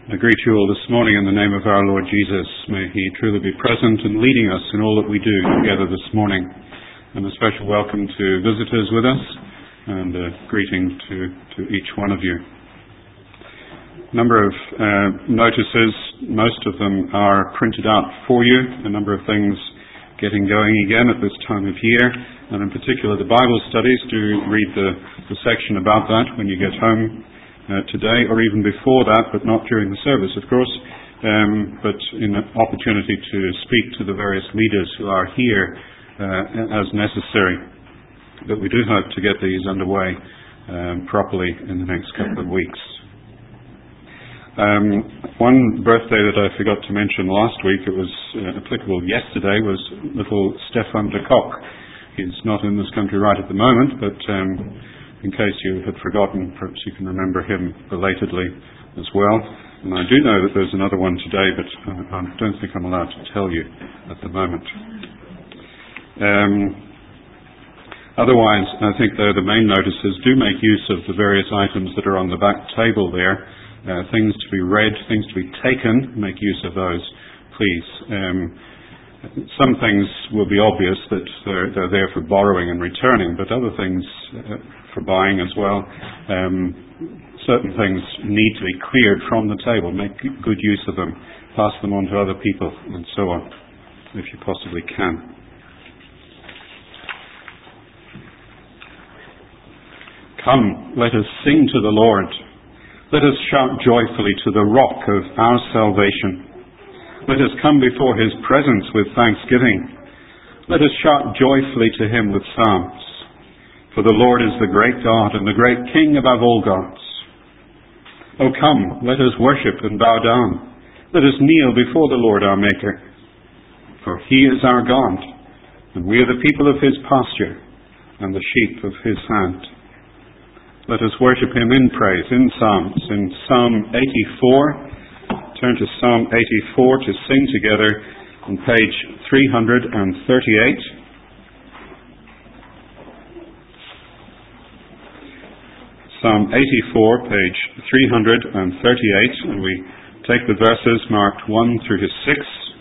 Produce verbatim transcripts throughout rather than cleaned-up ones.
I greet you all this morning in the name of our Lord Jesus. May He truly be present and leading us in all that we do together this morning. And a special welcome to visitors with us, and a greeting to, to each one of you. A number of uh, notices, most of them are printed out for you. A number of things getting going again at this time of year, and in particular the Bible studies. Do read the, the section about that when you get home Uh, today, or even before that, but not during the service, of course, um, but in an opportunity to speak to the various leaders who are here uh, as necessary. But we do hope to get these underway um, properly in the next couple of weeks. Um, one birthday that I forgot to mention last week, it was uh, applicable yesterday, was little Stefan de Kock. He's not in this country right at the moment, but um, in case you had forgotten, perhaps you can remember him belatedly as well. And I do know that there's another one today, but I don't think I'm allowed to tell you at the moment. Um, otherwise, I think though the main notices do make use of the various items that are on the back table there. Uh, things to be read, things to be taken, make use of those, please. Um, Some things will be obvious that they're, they're there for borrowing and returning, but other things uh, for buying as well. Um, certain things need to be cleared from the table. Make good use of them. Pass them on to other people and so on, if you possibly can. Come, let us sing to the Lord. Let us shout joyfully to the rock of our salvation. Let us come before His presence with thanksgiving. Let us shout joyfully to Him with psalms. For the Lord is the great God and the great King above all gods. O come, let us worship and bow down. Let us kneel before the Lord our Maker. For He is our God, and we are the people of His pasture and the sheep of His hand. Let us worship Him in praise, in psalms, in Psalm eighty-four. Turn to Psalm eighty-four to sing together on page three hundred thirty-eight. Psalm eighty-four, page three hundred thirty-eight, and we take the verses marked one through to six.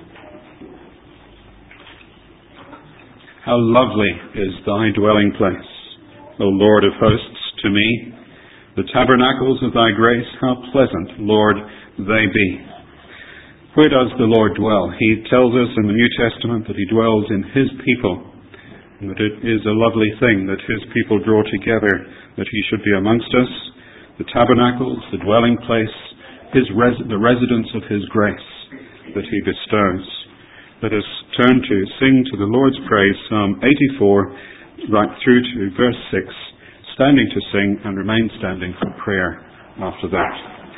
How lovely is thy dwelling place, O Lord of hosts, to me. The tabernacles of thy grace, how pleasant, Lord, they be. Where does the Lord dwell? He tells us in the New Testament that He dwells in His people, and that it is a lovely thing that His people draw together, that He should be amongst us. The tabernacles, the dwelling place, His res- the residence of His grace that He bestows. Let us turn to sing to the Lord's praise, Psalm eighty-four, right through to verse six, standing to sing and remain standing for prayer after that.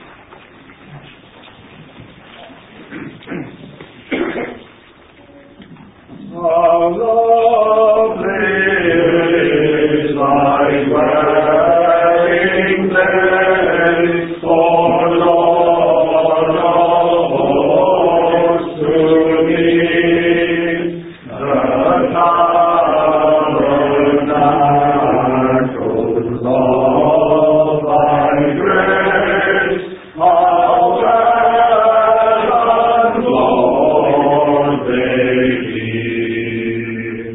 How lovely is thy dwelling place, O Lord of hosts, to me. The tabernacles of thy grace, how pleasant, Lord, they be.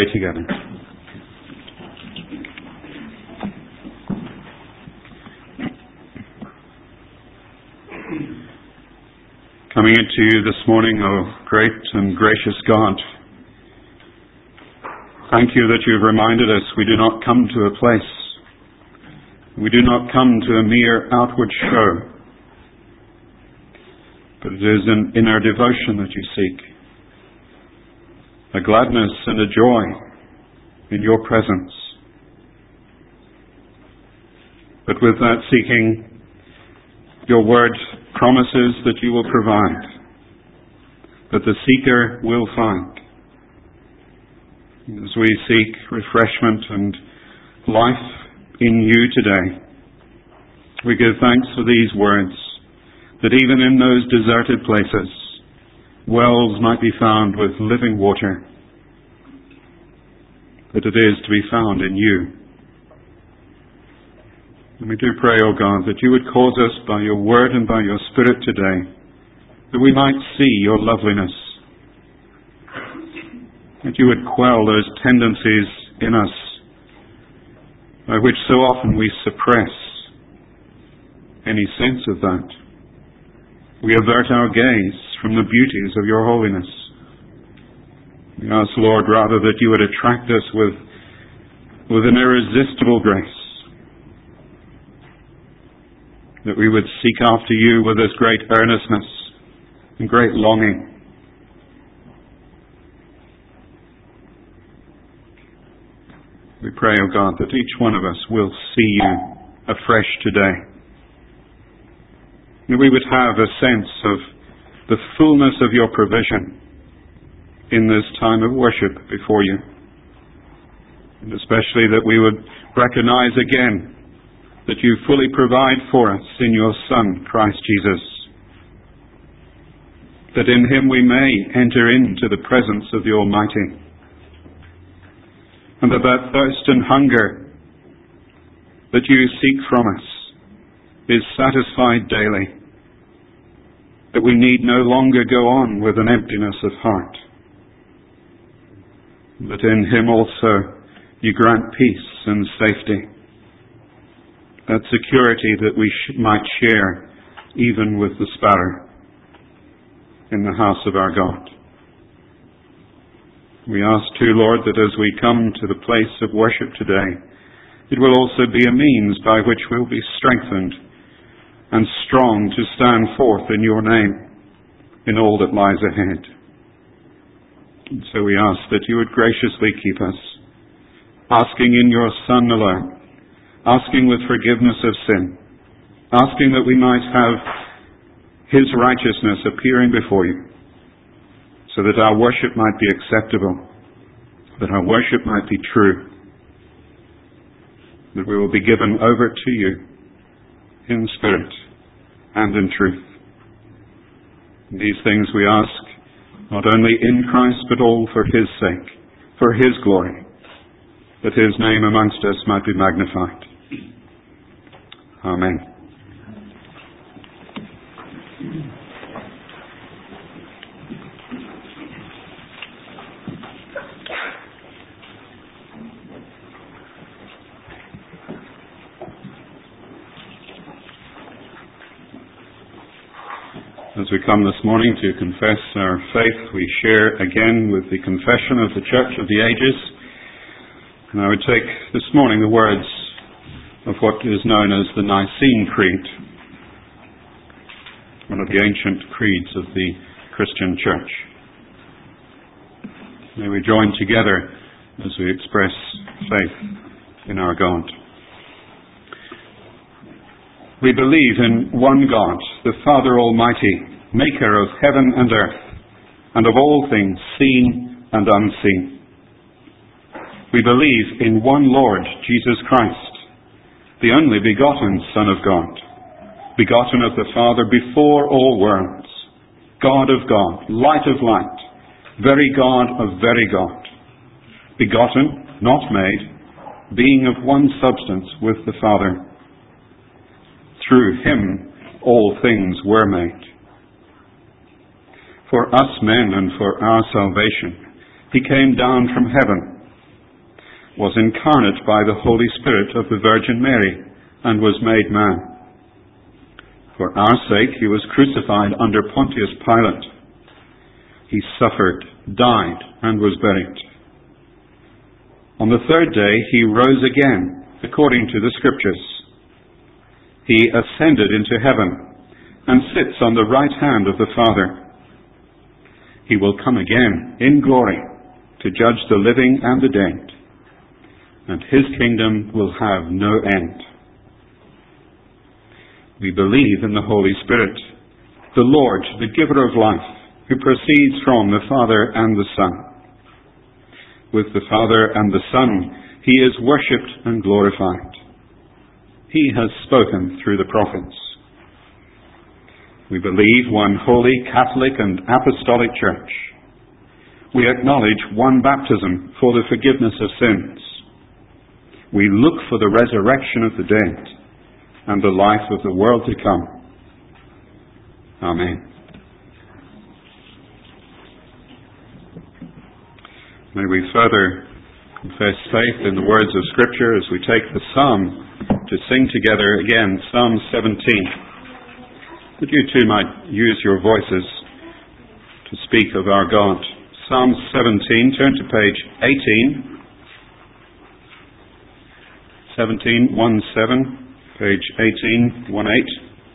together. Coming into you this morning, O great and gracious God, thank you that you have reminded us we do not come to a place, we do not come to a mere outward show, but it is in, in our devotion that you seek a gladness and a joy in your presence. But with that seeking, your word promises that you will provide, that the seeker will find. As we seek refreshment and life in you today, we give thanks for these words, that even in those deserted places, wells might be found with living water, that it is to be found in you. And we do pray, O God, that you would cause us by your word and by your Spirit today, that we might see your loveliness, that you would quell those tendencies in us by which so often we suppress any sense of that. We avert our gaze from the beauties of your holiness. We ask, Lord, rather that you would attract us with, with an irresistible grace, that we would seek after you with this great earnestness and great longing. We pray, O God, that each one of us will see you afresh today, that we would have a sense of the fullness of your provision in this time of worship before you. And especially that we would recognize again that you fully provide for us in your Son, Christ Jesus. That in him we may enter into the presence of the Almighty. And that that thirst and hunger that you seek from us is satisfied daily. That we need no longer go on with an emptiness of heart. That in him also you grant peace and safety. That security that we sh- might share even with the sparrow in the house of our God. We ask too, Lord, that as we come to the place of worship today, it will also be a means by which we'll be strengthened and strong to stand forth in your name in all that lies ahead. And so we ask that you would graciously keep us, asking in your Son alone, asking with forgiveness of sin, asking that we might have his righteousness appearing before you, so that our worship might be acceptable, that our worship might be true, that we will be given over to you in spirit and in truth. These things we ask not only in Christ, but all for his sake, for his glory, that his name amongst us might be magnified. Amen. As we come this morning to confess our faith, we share again with the confession of the Church of the Ages. And I would take this morning the words of what is known as the Nicene Creed, one of the ancient creeds of the Christian Church. May we join together as we express faith in our God. We believe in one God, the Father Almighty, maker of heaven and earth, and of all things seen and unseen. We believe in one Lord, Jesus Christ, the only begotten Son of God, begotten of the Father before all worlds, God of God, light of light, very God of very God, begotten, not made, being of one substance with the Father. Through him all things were made. For us men and for our salvation, he came down from heaven, was incarnate by the Holy Spirit of the Virgin Mary, and was made man. For our sake he was crucified under Pontius Pilate. He suffered, died, and was buried. On the third day he rose again, according to the Scriptures. He ascended into heaven, and sits on the right hand of the Father. He will come again in glory to judge the living and the dead, and his kingdom will have no end. We believe in the Holy Spirit, the Lord, the giver of life, who proceeds from the Father and the Son. With the Father and the Son, he is worshipped and glorified. He has spoken through the prophets. We believe one holy, Catholic and Apostolic Church. We acknowledge one baptism for the forgiveness of sins. We look for the resurrection of the dead and the life of the world to come. Amen. May we further confess faith in the words of Scripture as we take the psalm to sing together again, Psalm seventeen. That you too might use your voices to speak of our God. Psalm seventeen, turn to page eighteen. seventeen, one seven, page eighteen, one eight.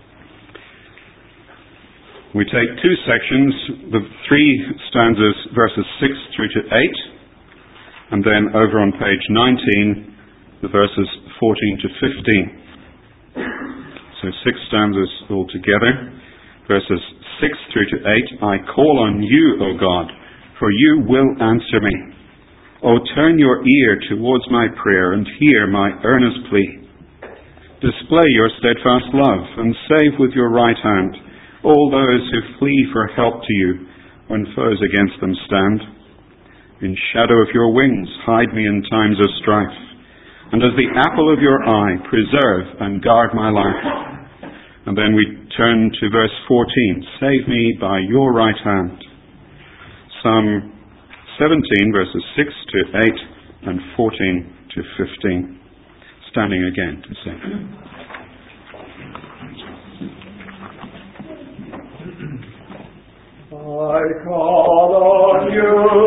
We take two sections, the three stanzas, verses six through to eight, and then over on page nineteen, the verses fourteen to fifteen. So six stanzas altogether, verses six through to eight. I call on you, O God, for you will answer me. O turn your ear towards my prayer and hear my earnest plea. Display your steadfast love and save with your right hand all those who flee for help to you when foes against them stand. In shadow of your wings hide me in times of strife, and as the apple of your eye preserve and guard my life. And then we turn to verse fourteen. Save me by your right hand. Psalm seventeen, verses six to eight and fourteen to fifteen. Standing again to sing. I call on you,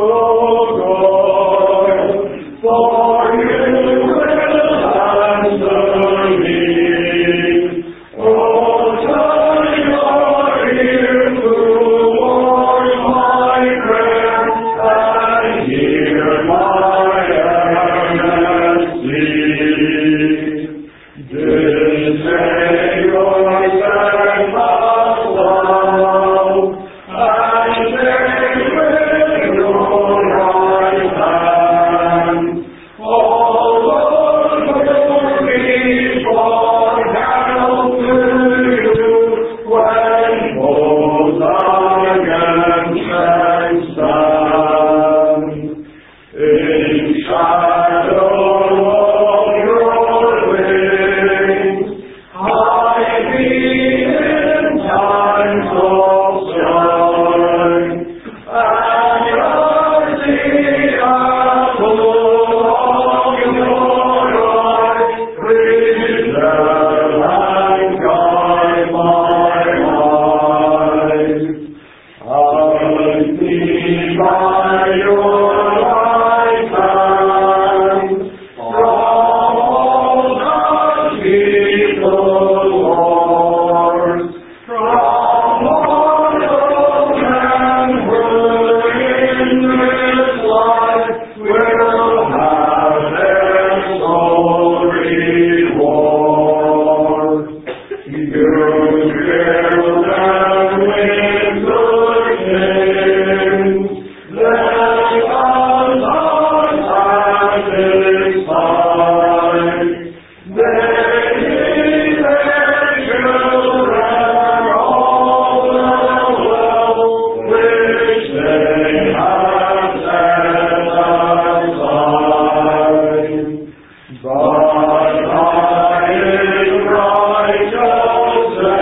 O God, for you will answer me. Oh, turn your ear toward my prayer and hear my earnest plea. Display your steadfast love and save with your right hand all those who plead for help to you when foes against them stand. In shadow of your wings hide me in times of strife, and as the apple of your eye preserve and guide my life. Hide me by your right hand from all the evil wars, from all those men who in this life will have their soul reward. You fill them with good things, let us are satisfied. They lead their children all the wealth which they have set aside. But by his righteousness,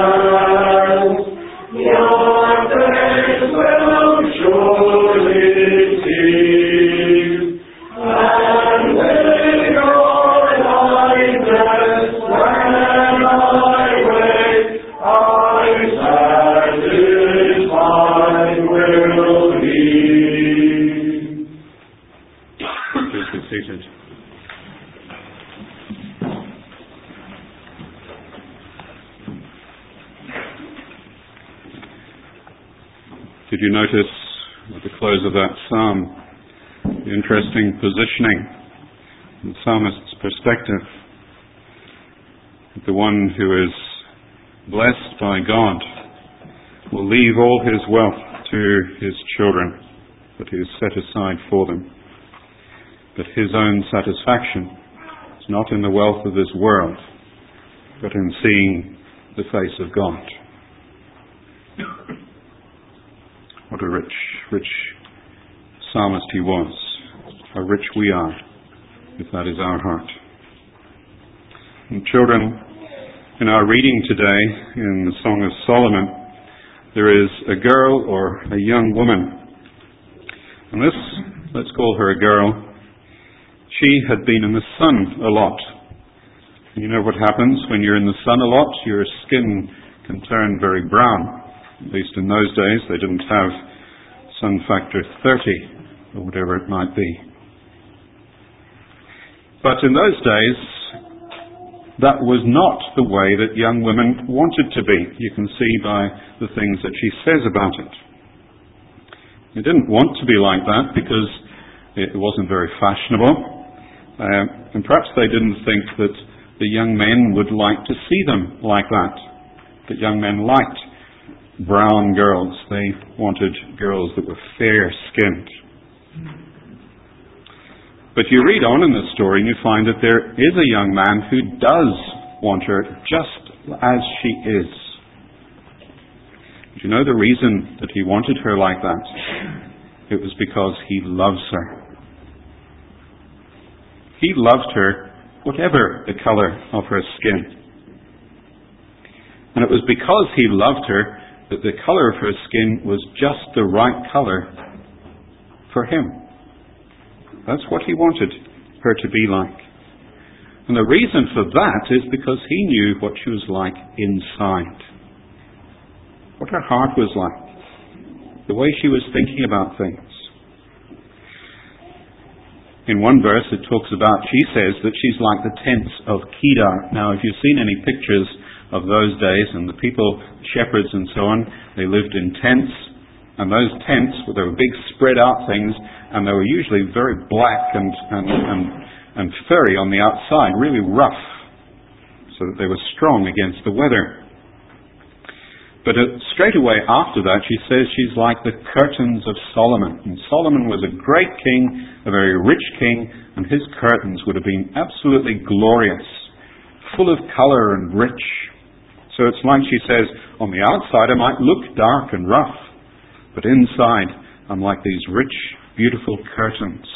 your face will surely cease, and with Did you notice at the close of that psalm the interesting positioning from the psalmist's perspective? That the one who is blessed by God will leave all his wealth to his children that he has set aside for them. But his own satisfaction is not in the wealth of this world, but in seeing the face of God. What a rich, rich psalmist he was. How rich we are, if that is our heart. And children, in our reading today in the Song of Solomon, there is a girl or a young woman. And this, let's call her a girl. She had been in the sun a lot. You know what happens when you're in the sun a lot? Your skin can turn very brown. At least in those days, they didn't have sun factor thirty, or whatever it might be. But in those days, that was not the way that young women wanted to be. You can see by the things that she says about it. They didn't want to be like that because it wasn't very fashionable. Um, and perhaps they didn't think that the young men would like to see them like that. That young men liked brown girls. They wanted girls that were fair-skinned. But you read on in the story and you find that there is a young man who does want her just as she is. Do you know the reason that he wanted her like that? It was because he loves her. He loved her, whatever the colour of her skin. And it was because he loved her that the colour of her skin was just the right colour for him. That's what he wanted her to be like. And the reason for that is because he knew what she was like inside. What her heart was like. The way she was thinking about things. In one verse it talks about, she says that she's like the tents of Kedar. Now if you've seen any pictures of those days, and the people, shepherds and so on, they lived in tents. And those tents, they were big spread out things, and they were usually very black and, and, and, and furry on the outside, really rough, so that they were strong against the weather. But uh, straight away after that, she says she's like the curtains of Solomon. And Solomon was a great king, a very rich king, and his curtains would have been absolutely glorious, full of colour and rich. So it's like she says, on the outside I might look dark and rough, but inside I'm like these rich, beautiful curtains.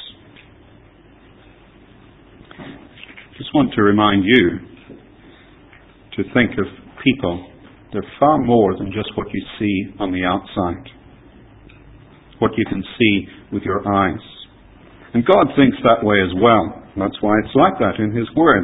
Just want to remind you to think of people. They're far more than just what you see on the outside, what you can see with your eyes. And God thinks that way as well. That's why it's like that in His Word.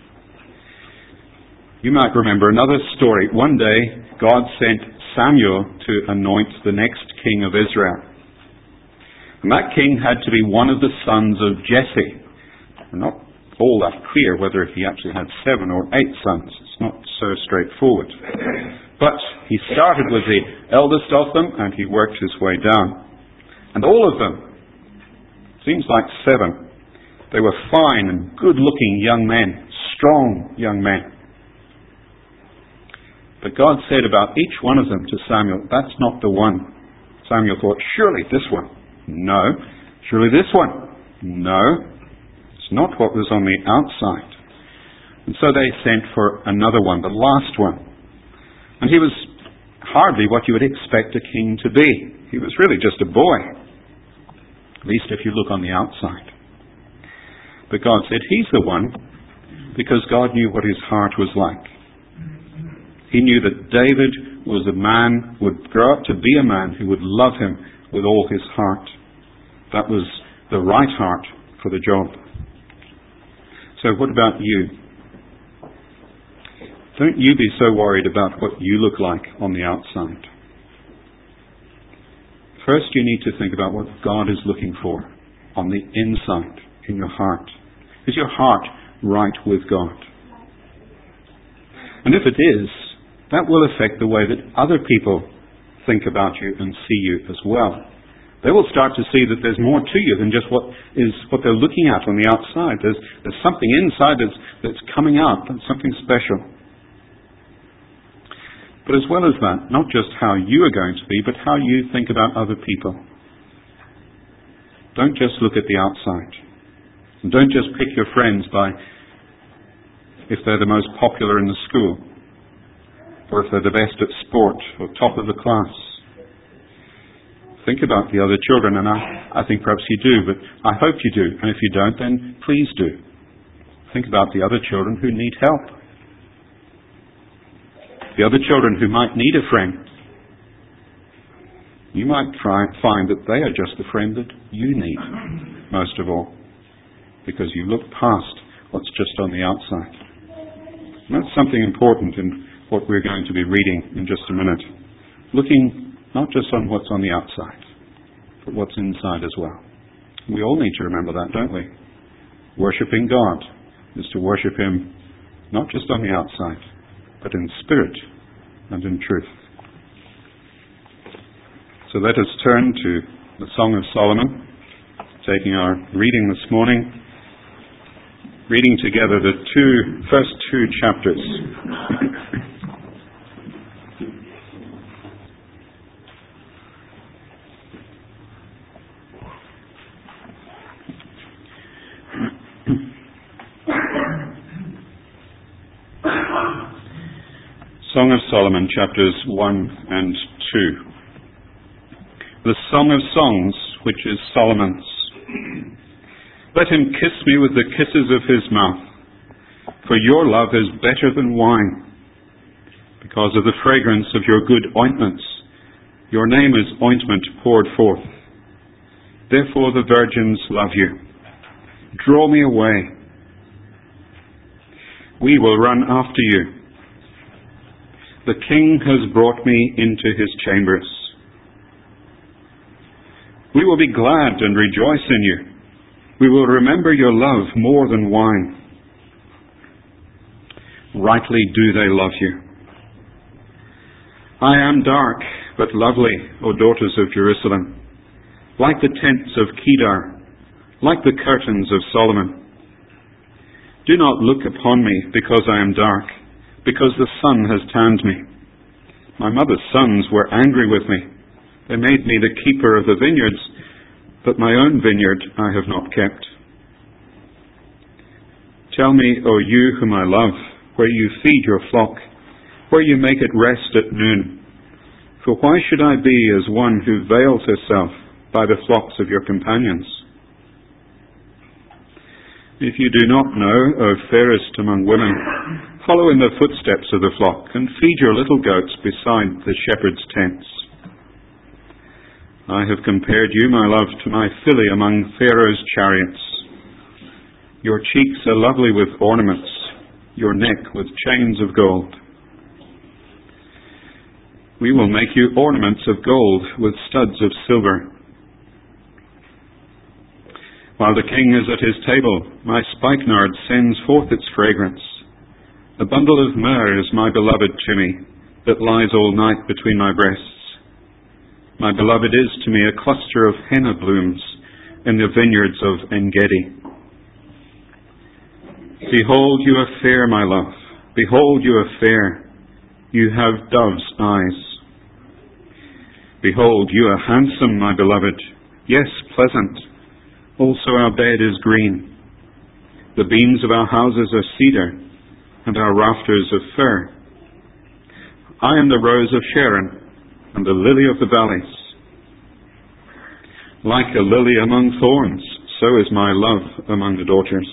You might remember another story. One day, God sent Samuel to anoint the next king of Israel. And that king had to be one of the sons of Jesse. We're not all that clear whether he actually had seven or eight sons. It's not so straightforward. But he started with the eldest of them and he worked his way down. And all of them, seems like seven, they were fine and good-looking young men, strong young men. But God said about each one of them to Samuel, that's not the one. Samuel thought, surely this one. No. Surely this one. No. It's not what was on the outside. And so they sent for another one, the last one. And he was hardly what you would expect a king to be. He was really just a boy. At least if you look on the outside. But God said, he's the one, because God knew what his heart was like. He knew that David was a man, would grow up to be a man who would love him with all his heart. That was the right heart for the job. So what about you? Don't you be so worried about what you look like on the outside. First you need to think about what God is looking for on the inside, in your heart. Is your heart right with God? And if it is, that will affect the way that other people think about you and see you as well. They will start to see that there's more to you than just what is what they're looking at on the outside. There's, there's something inside that's, that's coming out, that's something special. But as well as that, not just how you are going to be, but how you think about other people. Don't just look at the outside. And don't just pick your friends by if they're the most popular in the school, or if they're the best at sport, or top of the class. Think about the other children, and I, I think perhaps you do, but I hope you do. And if you don't, then please do. Think about the other children who need help. The other children who might need a friend. You might try, find that they are just the friend that you need, most of all, because you look past what's just on the outside. And that's something important in what we're going to be reading in just a minute. Looking not just on what's on the outside, but what's inside as well. We all need to remember that, don't we? Worshipping God is to worship Him not just on the outside, but in spirit and in truth. So let us turn to the Song of Solomon, taking our reading this morning, reading together the two, first two chapters. Song of Solomon, chapters one and two. The Song of Songs, which is Solomon's. Let him kiss me with the kisses of his mouth, for your love is better than wine. Because of the fragrance of your good ointments, your name is ointment poured forth. Therefore the virgins love you. Draw me away. We will run after you. The King has brought me into his chambers. We will be glad and rejoice in you. We will remember your love more than wine. Rightly do they love you. I am dark, but lovely, O daughters of Jerusalem, like the tents of Kedar, like the curtains of Solomon. Do not look upon me because I am dark, because the sun has tanned me. My mother's sons were angry with me. They made me the keeper of the vineyards, but my own vineyard I have not kept. Tell me, O you whom I love, where you feed your flock, where you make it rest at noon. For why should I be as one who veils herself by the flocks of your companions? If you do not know, O fairest among women, follow in the footsteps of the flock, and feed your little goats beside the shepherd's tents. I have compared you, my love, to my filly among Pharaoh's chariots. Your cheeks are lovely with ornaments, your neck with chains of gold. We will make you ornaments of gold with studs of silver. While the king is at his table, my spikenard sends forth its fragrance. A bundle of myrrh is my beloved to me, that lies all night between my breasts. My beloved is to me a cluster of henna blooms in the vineyards of En-gedi. Behold, you are fair, my love. Behold, you are fair. You have dove's eyes. Behold, you are handsome, my beloved. Yes, pleasant. Also our bed is green. The beams of our houses are cedar, and our rafters of fir. I am the rose of Sharon, and the lily of the valleys. Like a lily among thorns, so is my love among the daughters.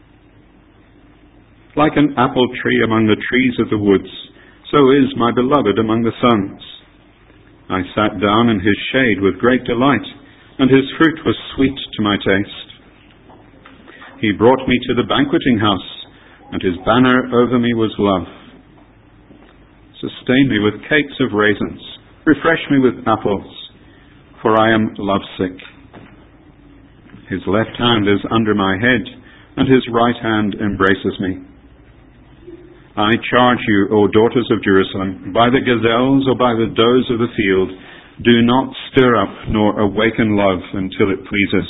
Like an apple tree among the trees of the woods, so is my beloved among the sons. I sat down in his shade with great delight, and his fruit was sweet to my taste. He brought me to the banqueting house, and his banner over me was love. Sustain me with cakes of raisins, refresh me with apples, for I am lovesick. His left hand is under my head, and his right hand embraces me. I charge you, O daughters of Jerusalem, by the gazelles or by the does of the field, do not stir up nor awaken love until it pleases.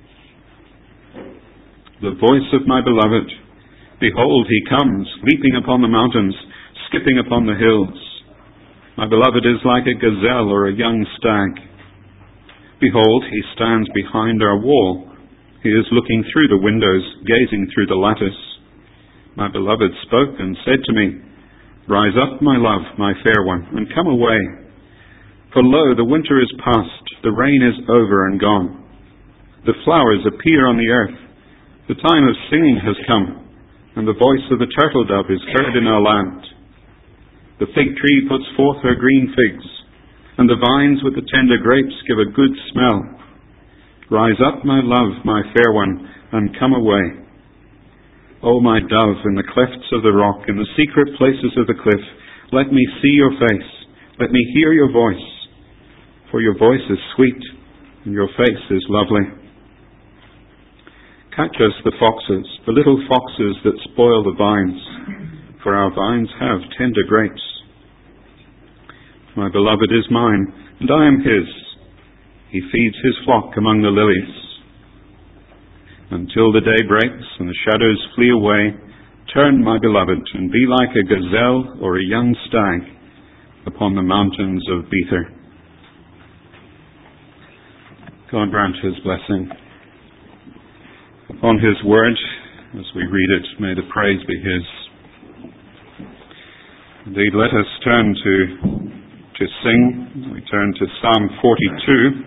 The voice of my beloved, behold, he comes, leaping upon the mountains, skipping upon the hills. My beloved is like a gazelle or a young stag. Behold, he stands behind our wall. He is looking through the windows, gazing through the lattice. My beloved spoke and said to me, Rise up, my love, my fair one, and come away. For lo, the winter is past, the rain is over and gone. The flowers appear on the earth. The time of singing has come, and the voice of the turtle dove is heard in our land. The fig tree puts forth her green figs, and the vines with the tender grapes give a good smell. Rise up, my love, my fair one, and come away. O my dove, in the clefts of the rock, in the secret places of the cliff, let me see your face, let me hear your voice, for your voice is sweet, and your face is lovely. Catch us the foxes, the little foxes that spoil the vines, for our vines have tender grapes. My beloved is mine, and I am his. He feeds his flock among the lilies. Until the day breaks and the shadows flee away, turn, my beloved, and be like a gazelle or a young stag upon the mountains of Bether. God grant his blessing upon his word as we read it. May the praise be his. Indeed, let us turn to to sing. We turn to Psalm forty-two.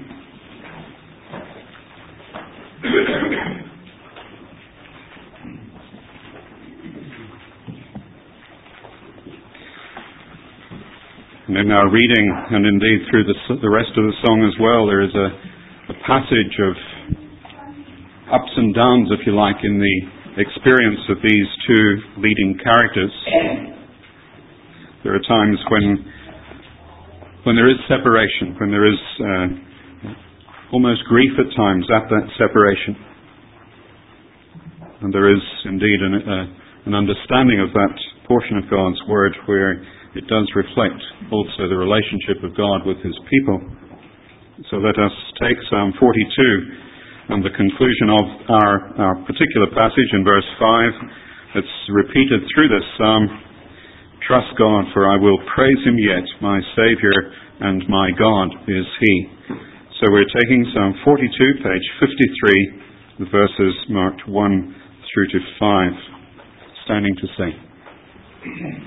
And in our reading, and indeed through the, the rest of the song as well, there is a, a passage of ups and downs, if you like, in the experience of these two leading characters. There are times when when there is separation, when there is uh, almost grief at times at that separation. And there is indeed an, uh, an understanding of that portion of God's Word where it does reflect also the relationship of God with his people. So let us take Psalm forty-two and the conclusion of our, our particular passage in verse five. It's repeated through this psalm. Trust God, for I will praise him yet. My Saviour and my God is he. So we're taking Psalm forty-two, page fifty-three, the verses marked one through to five. Standing to sing.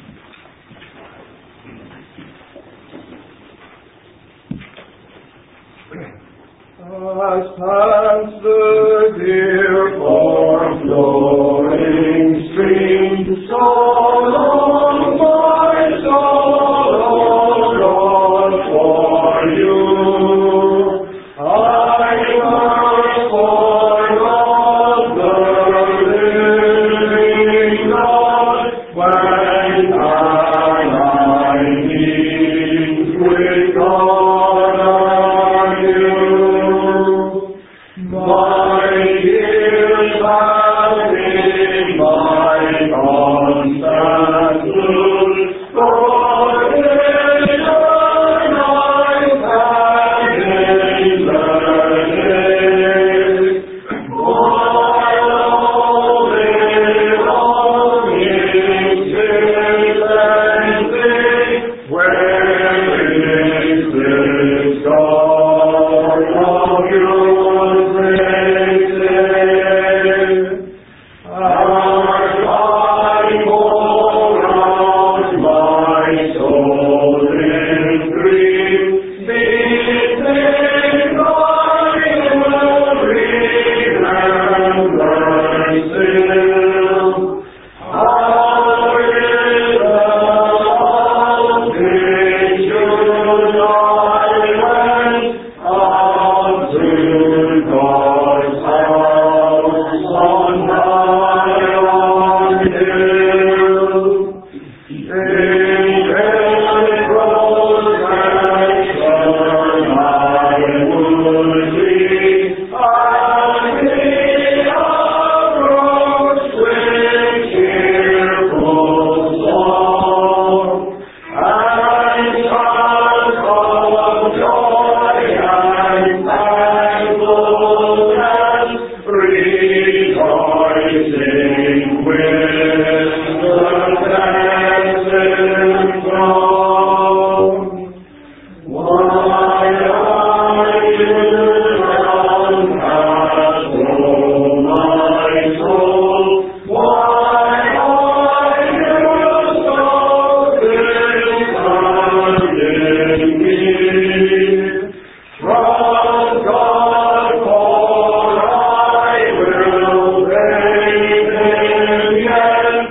As pants the deer for flowing stream, so long my soul, O God, for you. I thirst for all the living God, when I meet with God. My ears have been my constant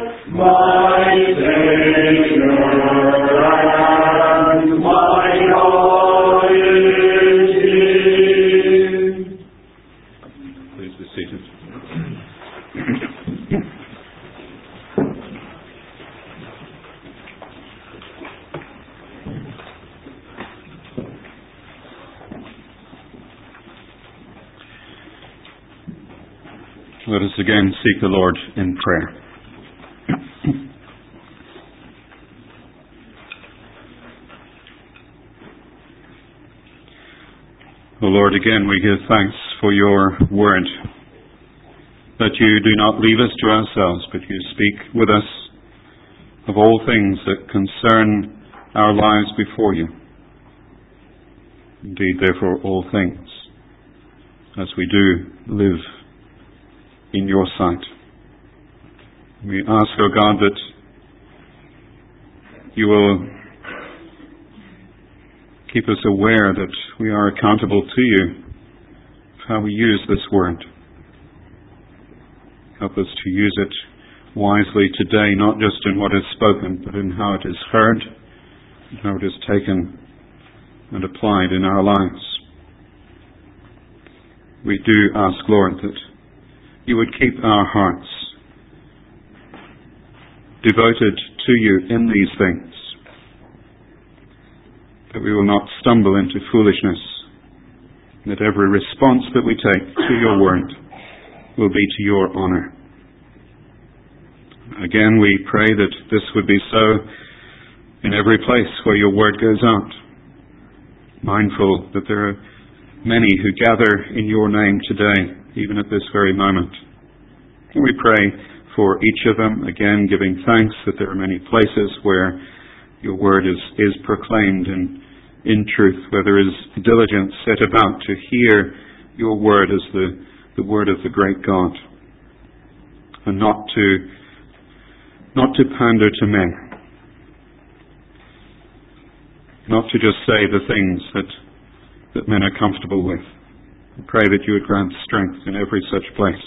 my Savior and my God is He. Please be seated. Let us again seek the Lord in prayer. O Lord, again we give thanks for your word, that you do not leave us to ourselves, but you speak with us of all things that concern our lives before you. Indeed, therefore, all things, as we do live in your sight. We ask, O God, that you will keep us aware that we are accountable to you for how we use this word. Help us to use it wisely today, not just in what is spoken, but in how it is heard, and how it is taken and applied in our lives. We do ask, Lord, that you would keep our hearts devoted to you in these things, that we will not stumble into foolishness, that every response that we take to your word will be to your honour. Again, we pray that this would be so in every place where your word goes out, mindful that there are many who gather in your name today, even at this very moment. And we pray for each of them, again giving thanks that there are many places where your word is, is proclaimed in, in truth, where there is diligence set about to hear your word as the, the word of the great God, and not to not to pander to men, not to just say the things that, that men are comfortable with. I pray that you would grant strength in every such place.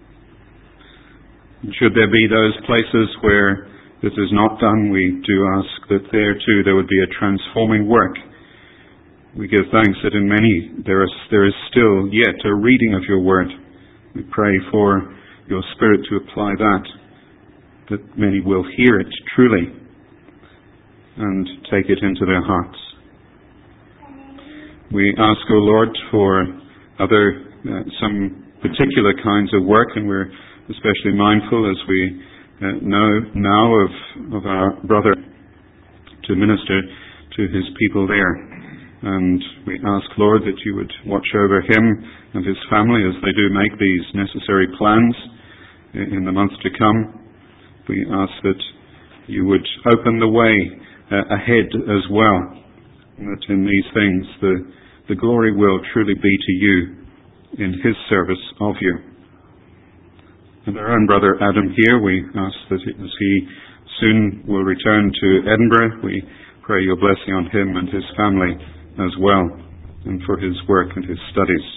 And should there be those places where this is not done, we do ask that there too there would be a transforming work. We give thanks that in many there is, there is still yet a reading of your word. We pray for your Spirit to apply that, that many will hear it truly and take it into their hearts. We ask, O Lord, for other, uh, some particular kinds of work, and we're especially mindful as we uh, know now of, of our brother to minister to his people there. And we ask, Lord, that you would watch over him and his family as they do make these necessary plans in the months to come. We ask that you would open the way uh, ahead as well, and that in these things the, the glory will truly be to you in his service of you. And our own brother Adam here, we ask that as he soon will return to Edinburgh, we pray your blessing on him and his family as well, and for his work and his studies.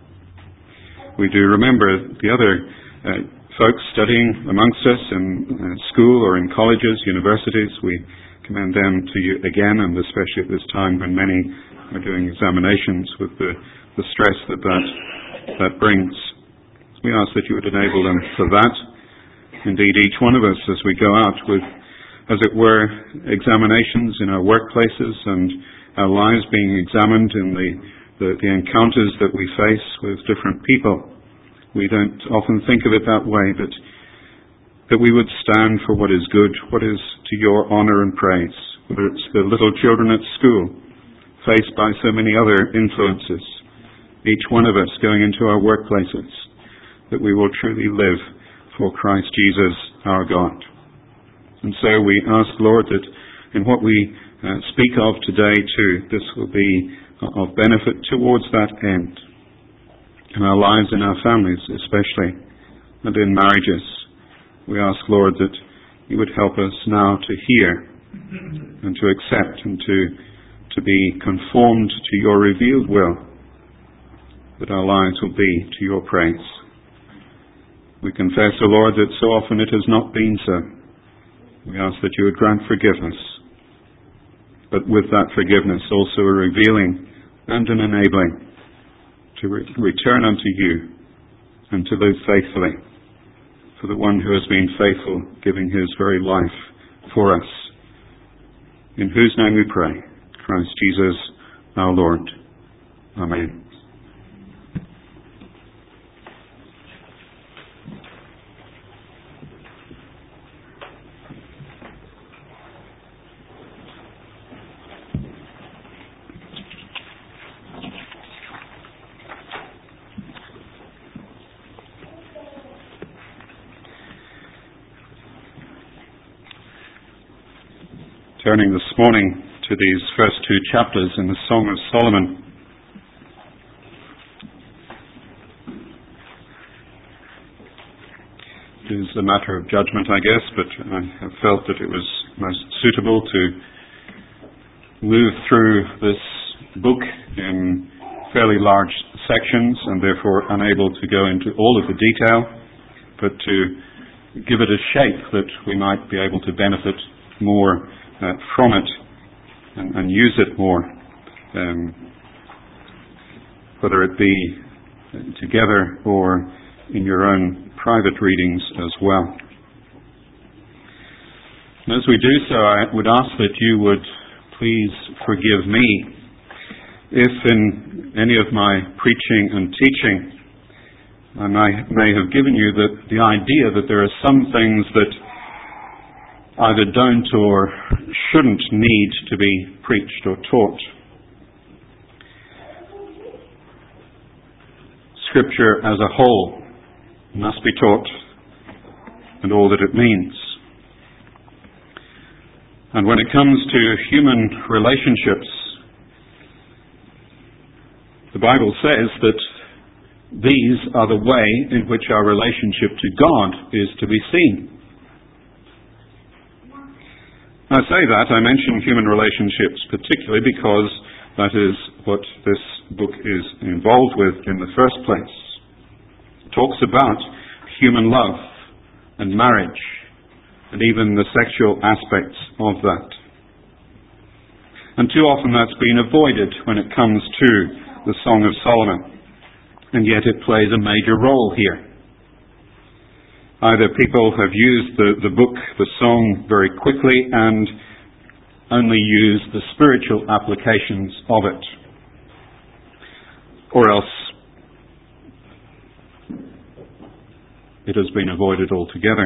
We do remember the other uh, folks studying amongst us in uh, school or in colleges, universities. We commend them to you again, and especially at this time when many are doing examinations with the, the stress that, that that brings. We ask that you would enable them for that. Indeed, each one of us, as we go out with, as it were, examinations in our workplaces and our lives being examined in the, the, the encounters that we face with different people, we don't often think of it that way, but that we would stand for what is good, what is to your honour and praise, whether it's the little children at school, faced by so many other influences, each one of us going into our workplaces, that we will truly live for Christ Jesus our God. And so we ask, Lord, that in what we uh, speak of today too, this will be of benefit towards that end, in our lives, in our families especially, and in marriages. We ask, Lord, that you would help us now to hear and to accept and to, to be conformed to your revealed will, that our lives will be to your praise. We confess, O Lord, that so often it has not been so. We ask that you would grant forgiveness, but with that forgiveness also a revealing and an enabling to re- return unto you and to live faithfully for the one who has been faithful, giving his very life for us. In whose name we pray, Christ Jesus our Lord. Amen. Turning this morning to these first two chapters in the Song of Solomon. It is a matter of judgment, I guess, but I have felt that it was most suitable to move through this book in fairly large sections and therefore unable to go into all of the detail, but to give it a shape that we might be able to benefit more Uh, from it and, and use it more, um, whether it be together or in your own private readings as well. And as we do so, I would ask that you would please forgive me if in any of my preaching and teaching I may, may have given you the, the idea that there are some things that either don't or shouldn't need to be preached or taught. Scripture as a whole must be taught and all that it means. And when it comes to human relationships, the Bible says that these are the way in which our relationship to God is to be seen. I say that, I mention human relationships particularly because that is what this book is involved with in the first place. It talks about human love and marriage and even the sexual aspects of that. And too often that's been avoided when it comes to the Song of Solomon, and yet it plays a major role here. Either people have used the, the book, the song, very quickly and only used the spiritual applications of it. Or else it has been avoided altogether.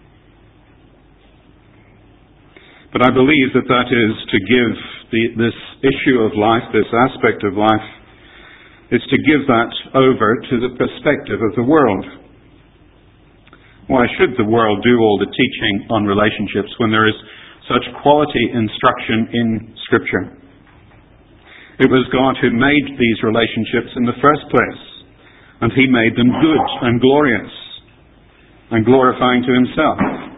But I believe that that is to give the, this issue of life, this aspect of life, is to give that over to the perspective of the world. Why should the world do all the teaching on relationships when there is such quality instruction in Scripture? It was God who made these relationships in the first place, and He made them good and glorious and glorifying to Himself.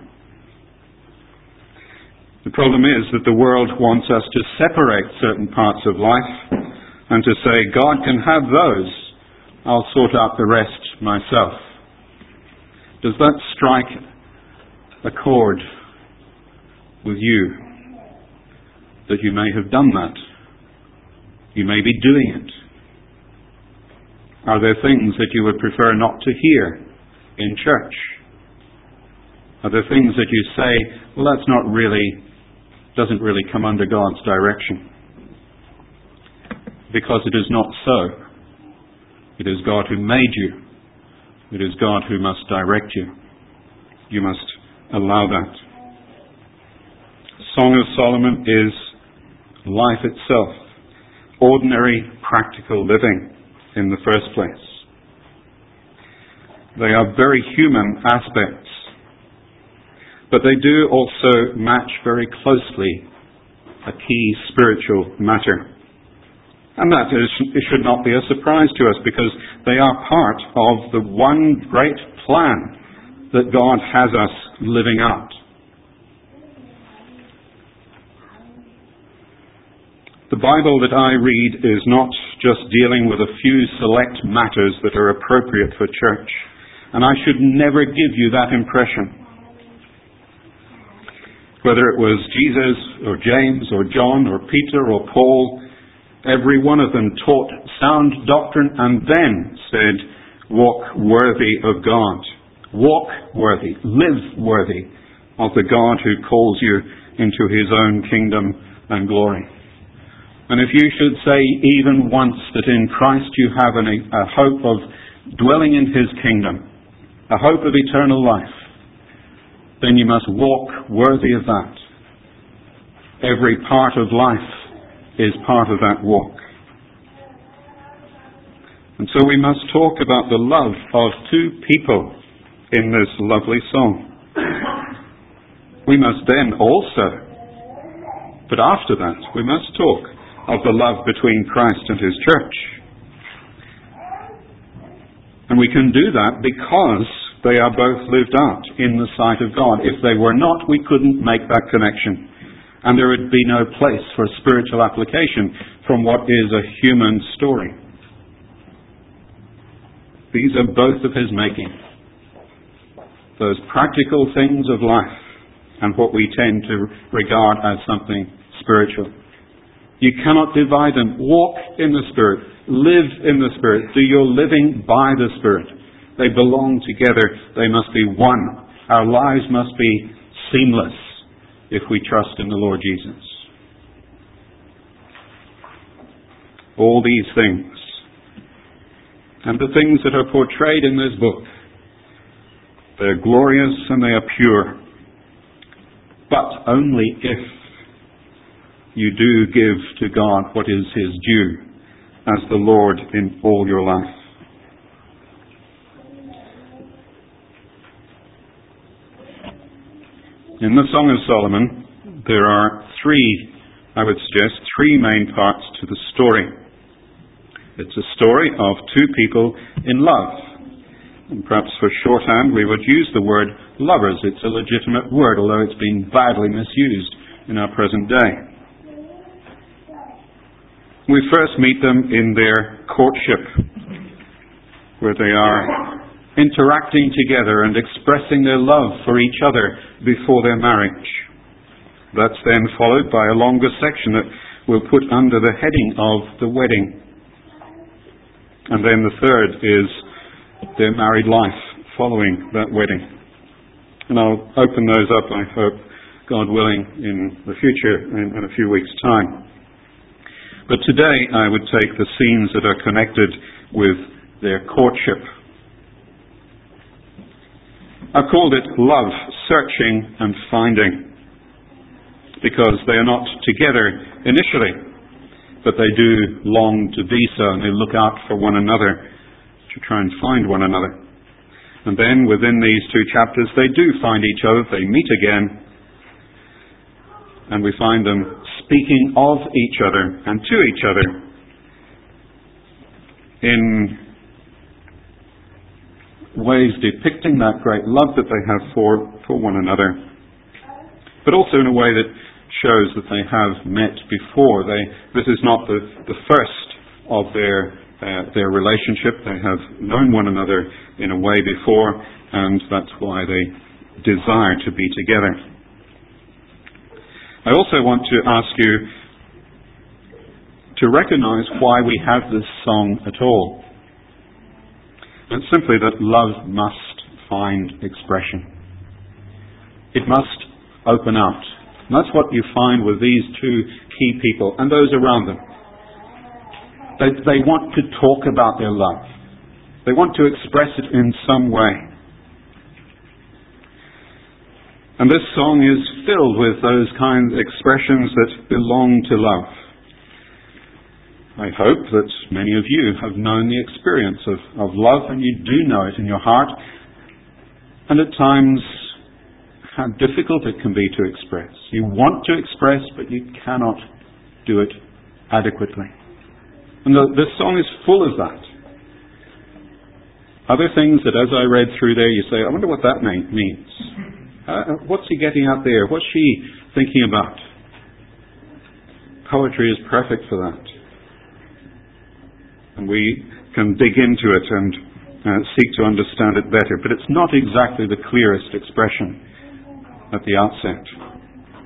The problem is that the world wants us to separate certain parts of life and to say, God can have those, I'll sort out the rest myself. Does that strike a chord with you? That you may have done that? You may be doing it. Are there things that you would prefer not to hear in church? Are there things that you say, well, that's not really, doesn't really come under God's direction? Because it is not so. It is God who made you. It is God who must direct you. You must allow that. Song of Solomon is life itself. Ordinary, practical living in the first place. They are very human aspects, but they do also match very closely a key spiritual matter. And that is, it should not be a surprise to us because they are part of the one great plan that God has us living out. The Bible that I read is not just dealing with a few select matters that are appropriate for church. And I should never give you that impression. Whether it was Jesus or James or John or Peter or Paul, every one of them taught sound doctrine and then said, walk worthy of God. Walk worthy, live worthy of the God who calls you into his own kingdom and glory. And if you should say even once that in Christ you have an, a hope of dwelling in his kingdom, a hope of eternal life, then you must walk worthy of that. Every part of life is part of that walk. And so we must talk about the love of two people in this lovely song. We must then also, but after that, we must talk of the love between Christ and his church. And we can do that because they are both lived out in the sight of God. If they were not, we couldn't make that connection. And there would be no place for spiritual application from what is a human story. These are both of his making. Those practical things of life and what we tend to regard as something spiritual. You cannot divide them. Walk in the Spirit. Live in the Spirit. Do your living by the Spirit. They belong together. They must be one. Our lives must be seamless if we trust in the Lord Jesus. All these things and the things that are portrayed in this book, they're glorious and they are pure. But only if you do give to God what is his due as the Lord in all your life. In the Song of Solomon, there are three, I would suggest, three main parts to the story. It's a story of two people in love. And perhaps for shorthand, we would use the word lovers. It's a legitimate word, although it's been badly misused in our present day. We first meet them in their courtship, where they are interacting together and expressing their love for each other before their marriage. That's then followed by a longer section that we'll put under the heading of the wedding. And then the third is their married life following that wedding. And I'll open those up, I hope, God willing, in the future, in, in a few weeks' time. But today I would take the scenes that are connected with their courtship. I've called it love, searching and finding, because they are not together initially, but they do long to be so, and they look out for one another to try and find one another. And then within these two chapters, they do find each other, they meet again, and we find them speaking of each other and to each other in ways depicting that great love that they have for, for one another, but also in a way that shows that they have met before. They, this is not the, the first of their uh, their relationship. They have known one another in a way before, and that's why they desire to be together. I also want to ask you to recognize why we have this song at all. It's simply that love must find expression. It must open out. And that's what you find with these two key people and those around them. They, they want to talk about their love. They want to express it in some way. And this song is filled with those kinds of expressions that belong to love. I hope that many of you have known the experience of, of love, and you do know it in your heart. And at times, how difficult it can be to express. You want to express, but you cannot do it adequately. And the, this song is full of that. Other things that as I read through there, you say, I wonder what that means. Uh, what's he getting at there? What's she thinking about? Poetry is perfect for that. And we can dig into it and uh, seek to understand it better. But it's not exactly the clearest expression at the outset.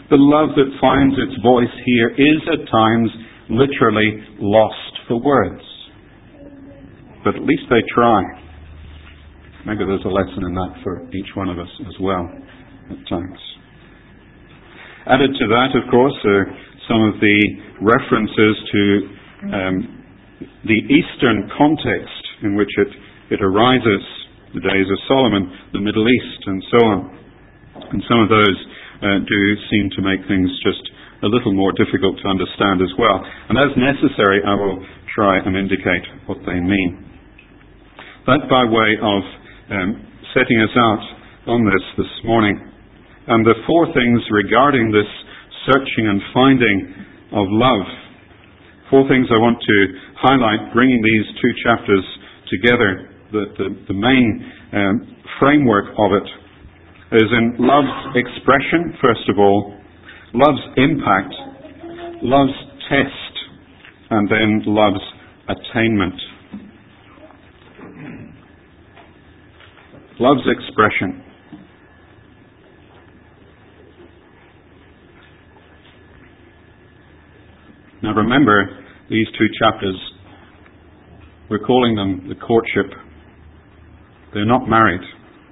The love that finds its voice here is at times literally lost for words. But at least they try. Maybe there's a lesson in that for each one of us as well at times. Added to that, of course, are some of the references to um, the Eastern context in which it, it arises, the days of Solomon, the Middle East, and so on. And some of those uh, do seem to make things just a little more difficult to understand as well. And as necessary, I will try and indicate what they mean. That by way of um, setting us out on this this morning. And the four things regarding this searching and finding of love. Four things I want to highlight, bringing these two chapters together. The, the, the main um, framework of it is in love's expression, first of all, love's impact, love's test, and then love's attainment. Love's expression. Now remember, these two chapters, we're calling them the courtship. They're not married.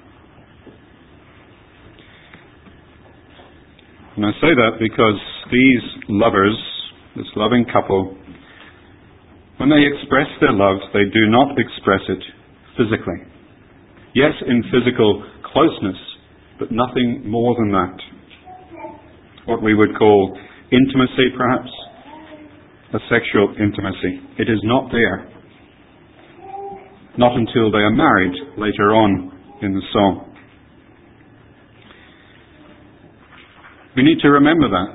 And I say that because these lovers, this loving couple, when they express their love, they do not express it physically. Yes, in physical closeness, but nothing more than that. What we would call intimacy, perhaps, a sexual intimacy. It is not there. Not until they are married later on in the song. We need to remember that.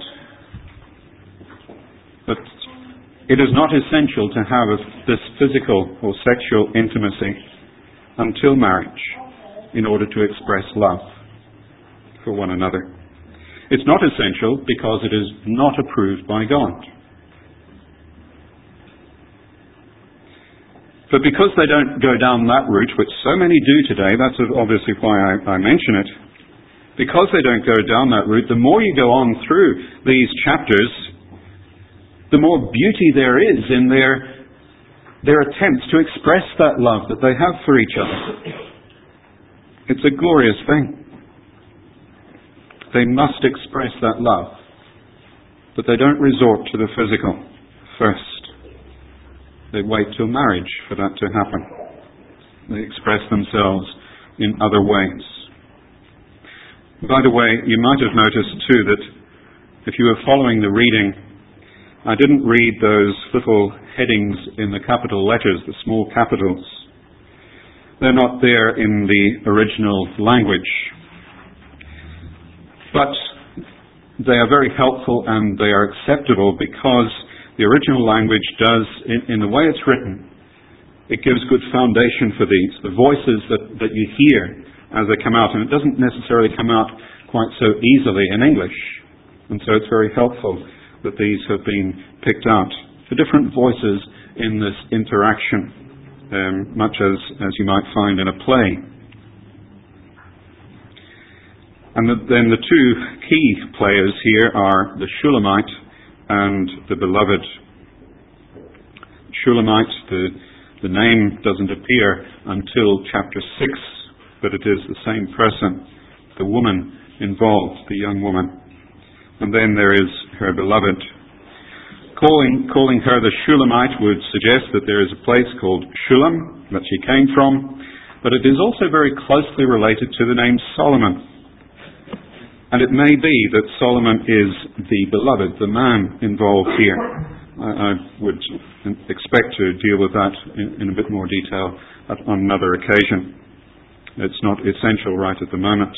But it is not essential to have a, this physical or sexual intimacy until marriage in order to express love for one another. It's not essential because it is not approved by God. But because they don't go down that route, which so many do today, that's obviously why I, I mention it, because they don't go down that route, the more you go on through these chapters, the more beauty there is in their, their attempts to express that love that they have for each other. It's a glorious thing. They must express that love, but they don't resort to the physical first. They wait till marriage for that to happen. They express themselves in other ways. By the way, you might have noticed too that if you were following the reading, I didn't read those little headings in the capital letters, the small capitals. They're not there in the original language. But they are very helpful and they are acceptable because the original language does, in, in the way it's written, it gives good foundation for these. The voices that, that you hear as they come out, and it doesn't necessarily come out quite so easily in English. And so it's very helpful that these have been picked out. The different voices in this interaction, um, much as, as you might find in a play. And the, then the two key players here are the Shulamite and the beloved. Shulamite, the, the name doesn't appear until chapter six, but it is the same person, the woman involved, the young woman. And then there is her beloved. Calling, calling her the Shulamite would suggest that there is a place called Shulam that she came from, but it is also very closely related to the name Solomon. And it may be that Solomon is the beloved, the man involved here. I, I would expect to deal with that in, in a bit more detail at, on another occasion. It's not essential right at the moment.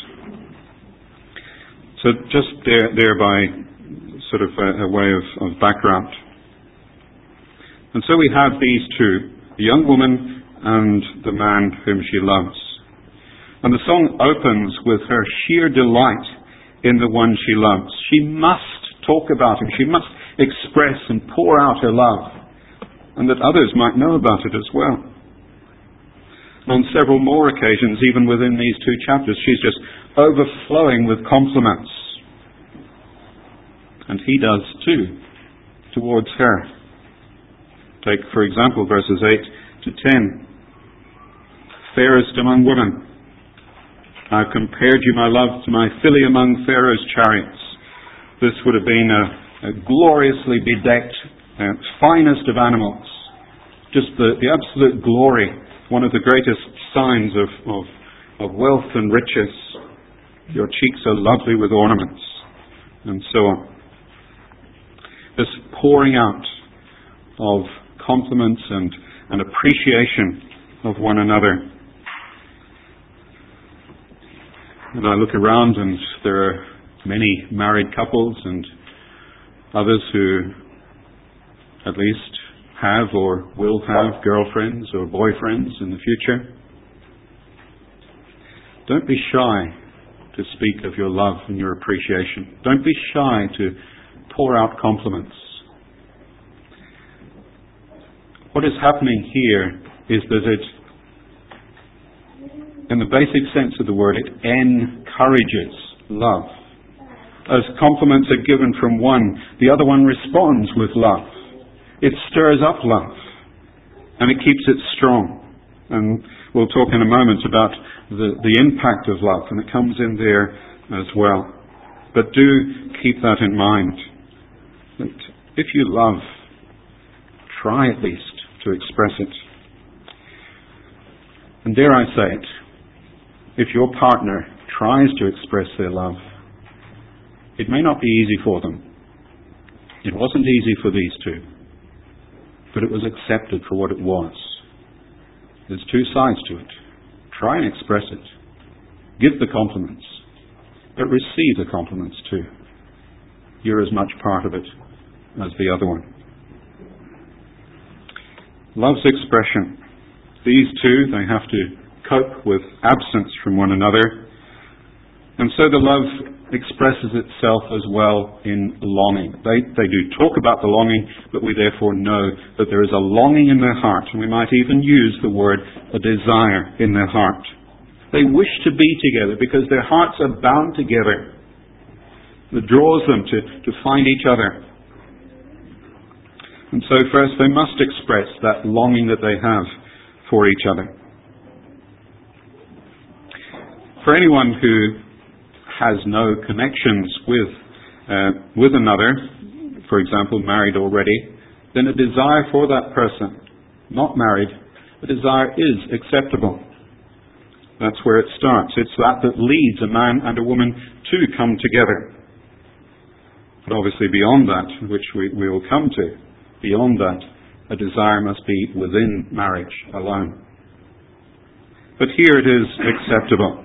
So just there, thereby sort of a, a way of, of background. And so we have these two, the young woman and the man whom she loves. And the song opens with her sheer delight in the one she loves. She must talk about him. She must express and pour out her love, and that others might know about it as well. On several more occasions, even within these two chapters, she's just overflowing with compliments. And he does too, towards her. Take, for example, verses eight to ten. Fairest among women, I've compared you, my love, to my filly among Pharaoh's chariots. This would have been a, a gloriously bedecked, uh, finest of animals. Just the, the absolute glory, one of the greatest signs of, of, of wealth and riches. Your cheeks are lovely with ornaments, and so on. This pouring out of compliments and, and appreciation of one another. And I look around and there are many married couples and others who at least have or will have girlfriends or boyfriends in the future. Don't be shy to speak of your love and your appreciation. Don't be shy to pour out compliments. What is happening here is that it, in the basic sense of the word, it encourages love. As compliments are given from one, the other one responds with love. It stirs up love, and it keeps it strong. And we'll talk in a moment about the, the impact of love, and it comes in there as well. But do keep that in mind, that if you love, try at least to express it. And dare I say it, if your partner tries to express their love, it may not be easy for them. It wasn't easy for these two, but it was accepted for what it was. There's two sides to it. Try and express it. Give the compliments, but receive the compliments too. You're as much part of it as the other one. Love's expression. These two, they have to cope with absence from one another. And so the love expresses itself as well in longing. They, they do talk about the longing, but we therefore know that there is a longing in their heart, and we might even use the word a desire in their heart. They wish to be together because their hearts are bound together. It draws them to, to find each other. And so first they must express that longing that they have for each other. For anyone who has no connections with uh, with another, for example, married already, then a desire for that person, not married, a desire is acceptable. That's where it starts. It's that that leads a man and a woman to come together. But obviously beyond that, which we, we will come to, beyond that, a desire must be within marriage alone. But here it is acceptable.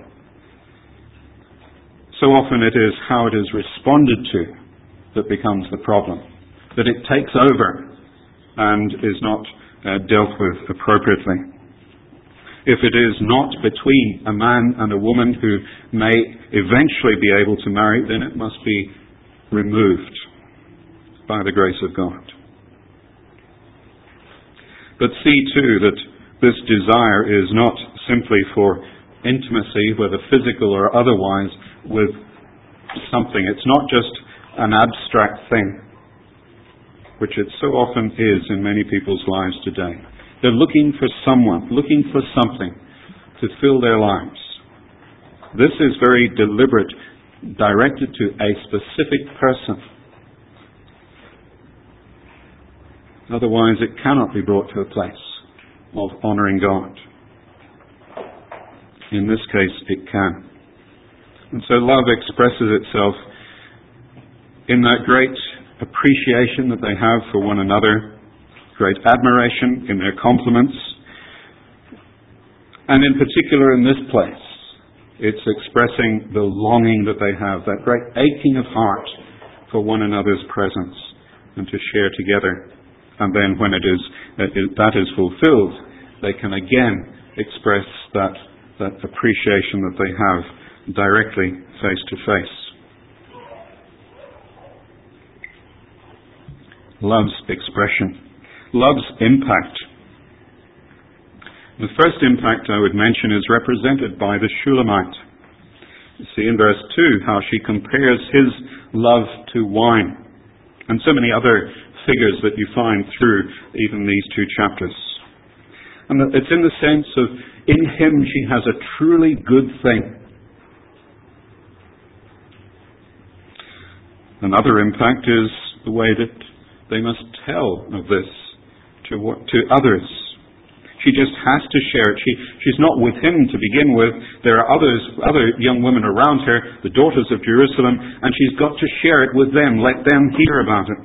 So often it is how it is responded to that becomes the problem. That it takes over and is not uh, dealt with appropriately. If it is not between a man and a woman who may eventually be able to marry, then it must be removed by the grace of God. But see too that this desire is not simply for intimacy, whether physical or otherwise, with something. It's not just an abstract thing, which it so often is in many people's lives today. They're looking for someone, looking for something to fill their lives. This is very deliberate, directed to a specific person. Otherwise, it cannot be brought to a place of honouring God. In this case, it can. And so love expresses itself in that great appreciation that they have for one another, great admiration in their compliments, and in particular in this place, it's expressing the longing that they have, that great aching of heart for one another's presence and to share together. And then when it is that is fulfilled, they can again express that, that appreciation that they have directly face to face. Love's expression. Love's impact. The first impact I would mention is represented by the Shulamite. You see in verse two how she compares his love to wine. And so many other figures that you find through even these two chapters. And it's in the sense of, in him she has a truly good thing. Another impact is the way that they must tell of this to what, to others. She just has to share it. She, she's not with him to begin with. There are others, other young women around her, the daughters of Jerusalem, and she's got to share it with them. Let them hear about it.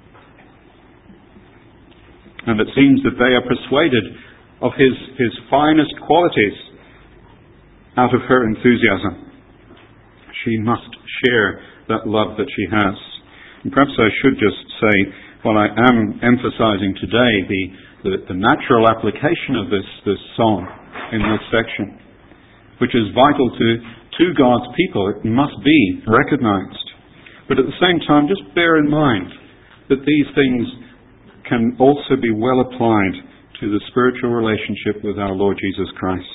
And it seems that they are persuaded of his, his finest qualities out of her enthusiasm. She must share that love that she has. And perhaps I should just say, while I am emphasizing today the, the, the natural application of this, this song in this section, which is vital to, to God's people, it must be recognized. But at the same time, just bear in mind that these things can also be well applied to the spiritual relationship with our Lord Jesus Christ.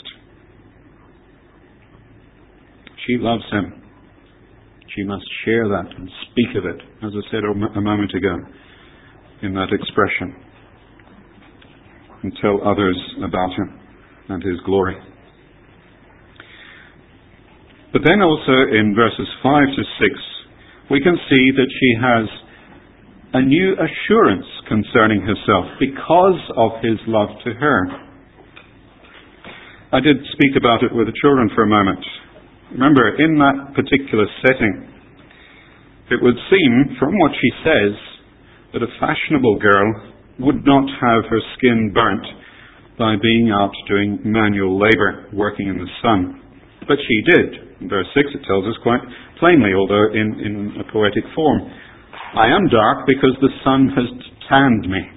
She loves him. She must share that and speak of it, as I said a moment ago, in that expression, and tell others about him and his glory. But then also in verses five to six, we can see that she has a new assurance concerning herself because of his love to her. I did speak about it with the children for a moment. Remember, in that particular setting, it would seem, from what she says, that a fashionable girl would not have her skin burnt by being out doing manual labour, working in the sun. But she did. In verse six it tells us quite plainly, although in, in a poetic form, I am dark because the sun has tanned me.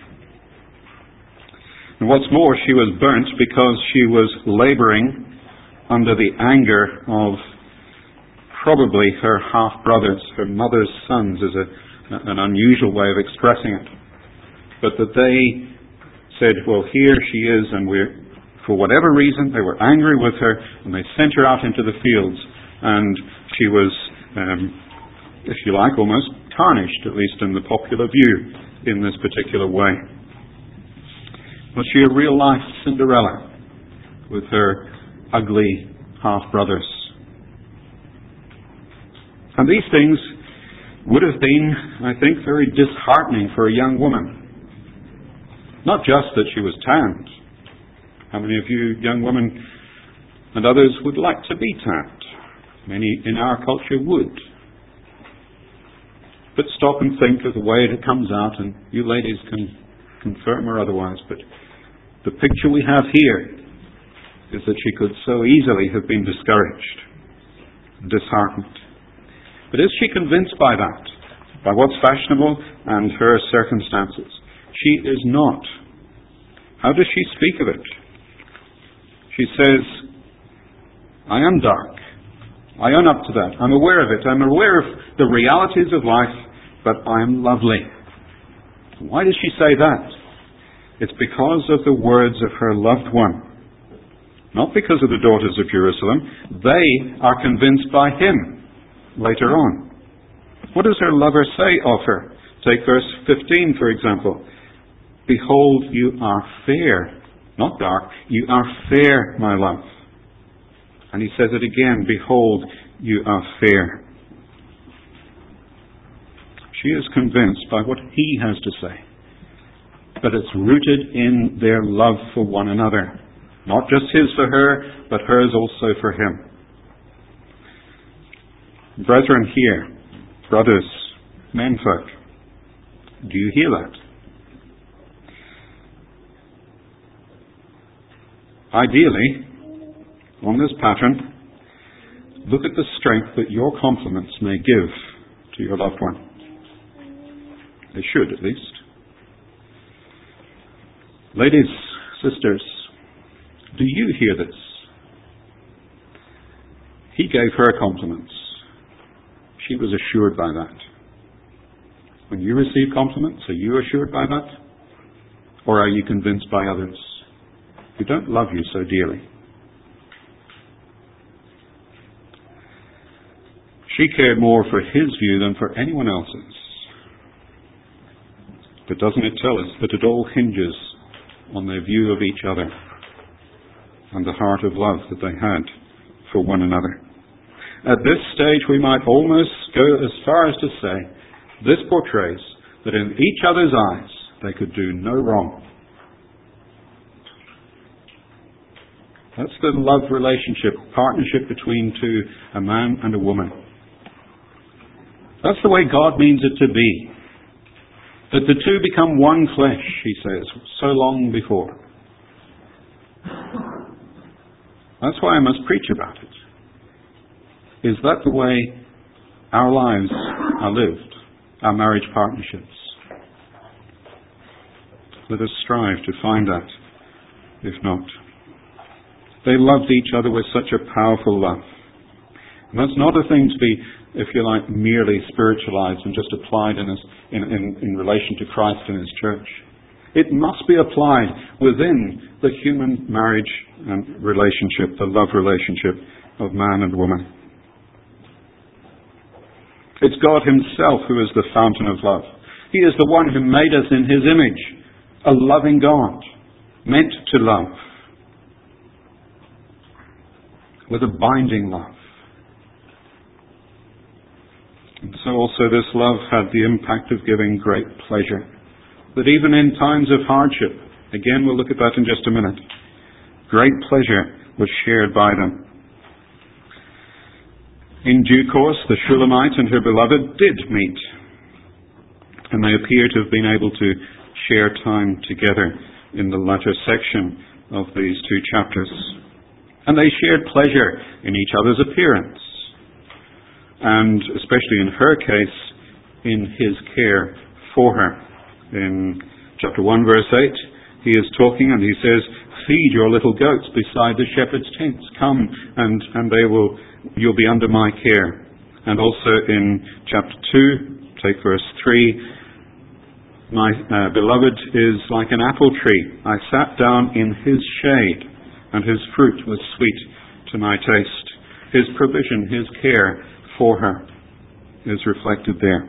And what's more, she was burnt because she was labouring under the anger of probably her half-brothers, her mother's sons, is a, an unusual way of expressing it. But that they said, well, here she is, and we're, for whatever reason, they were angry with her, and they sent her out into the fields, and she was, um, if you like, almost tarnished, at least in the popular view, in this particular way. Was she a real-life Cinderella with her ugly half-brothers? And these things would have been, I think, very disheartening for a young woman. Not just that she was tanned. How many of you young women and others would like to be tanned? Many in our culture would. But stop and think of the way it comes out, and you ladies can confirm or otherwise, but the picture we have here is that she could so easily have been discouraged, disheartened. But is she convinced by that, by what's fashionable and her circumstances? She is not. How does she speak of it? She says, I am dark. I own up to that. I'm aware of it. I'm aware of the realities of life, but I am lovely. Why does she say that? It's because of the words of her loved one. Not because of the daughters of Jerusalem. They are convinced by him later on. What does her lover say of her? Take verse fifteen, for example. Behold, you are fair. Not dark. You are fair, my love. And he says it again. Behold, you are fair. She is convinced by what he has to say. But it's rooted in their love for one another. Not just his for her, but hers also for him. Brethren here, brothers, menfolk, do you hear that? Ideally, on this pattern, look at the strength that your compliments may give to your loved one. They should, at least. Ladies, sisters, do you hear this? He gave her compliments. She was assured by that. When you receive compliments, are you assured by that? Or are you convinced by others who don't love you so dearly? She cared more for his view than for anyone else's. But doesn't it tell us that it all hinges on their view of each other and the heart of love that they had for one another? At this stage, we might almost go as far as to say, this portrays that in each other's eyes they could do no wrong. That's the love relationship, partnership between two, a man and a woman. That's the way God means it to be. That the two become one flesh, he says, so long before. That's why I must preach about it. Is that the way our lives are lived, our marriage partnerships? Let us strive to find that, if not. They loved each other with such a powerful love. And that's not a thing to be, if you like, merely spiritualized and just applied in, his, in, in, in relation to Christ and His church. It must be applied within the human marriage and relationship, the love relationship of man and woman. It's God Himself who is the fountain of love. He is the one who made us in His image, a loving God, meant to love, with a binding love. And so also this love had the impact of giving great pleasure. That even in times of hardship, again we'll look at that in just a minute, great pleasure was shared by them. In due course, the Shulamite and her beloved did meet. And they appear to have been able to share time together in the latter section of these two chapters. And they shared pleasure in each other's appearance. And especially in her case, in His care for her. In chapter one, verse eight, He is talking and He says, feed your little goats beside the shepherd's tents. Come and, and they will, you'll be under my care. And also in chapter two, take verse three, my uh, beloved is like an apple tree. I sat down in His shade, and His fruit was sweet to my taste. His provision, His care for her is reflected there.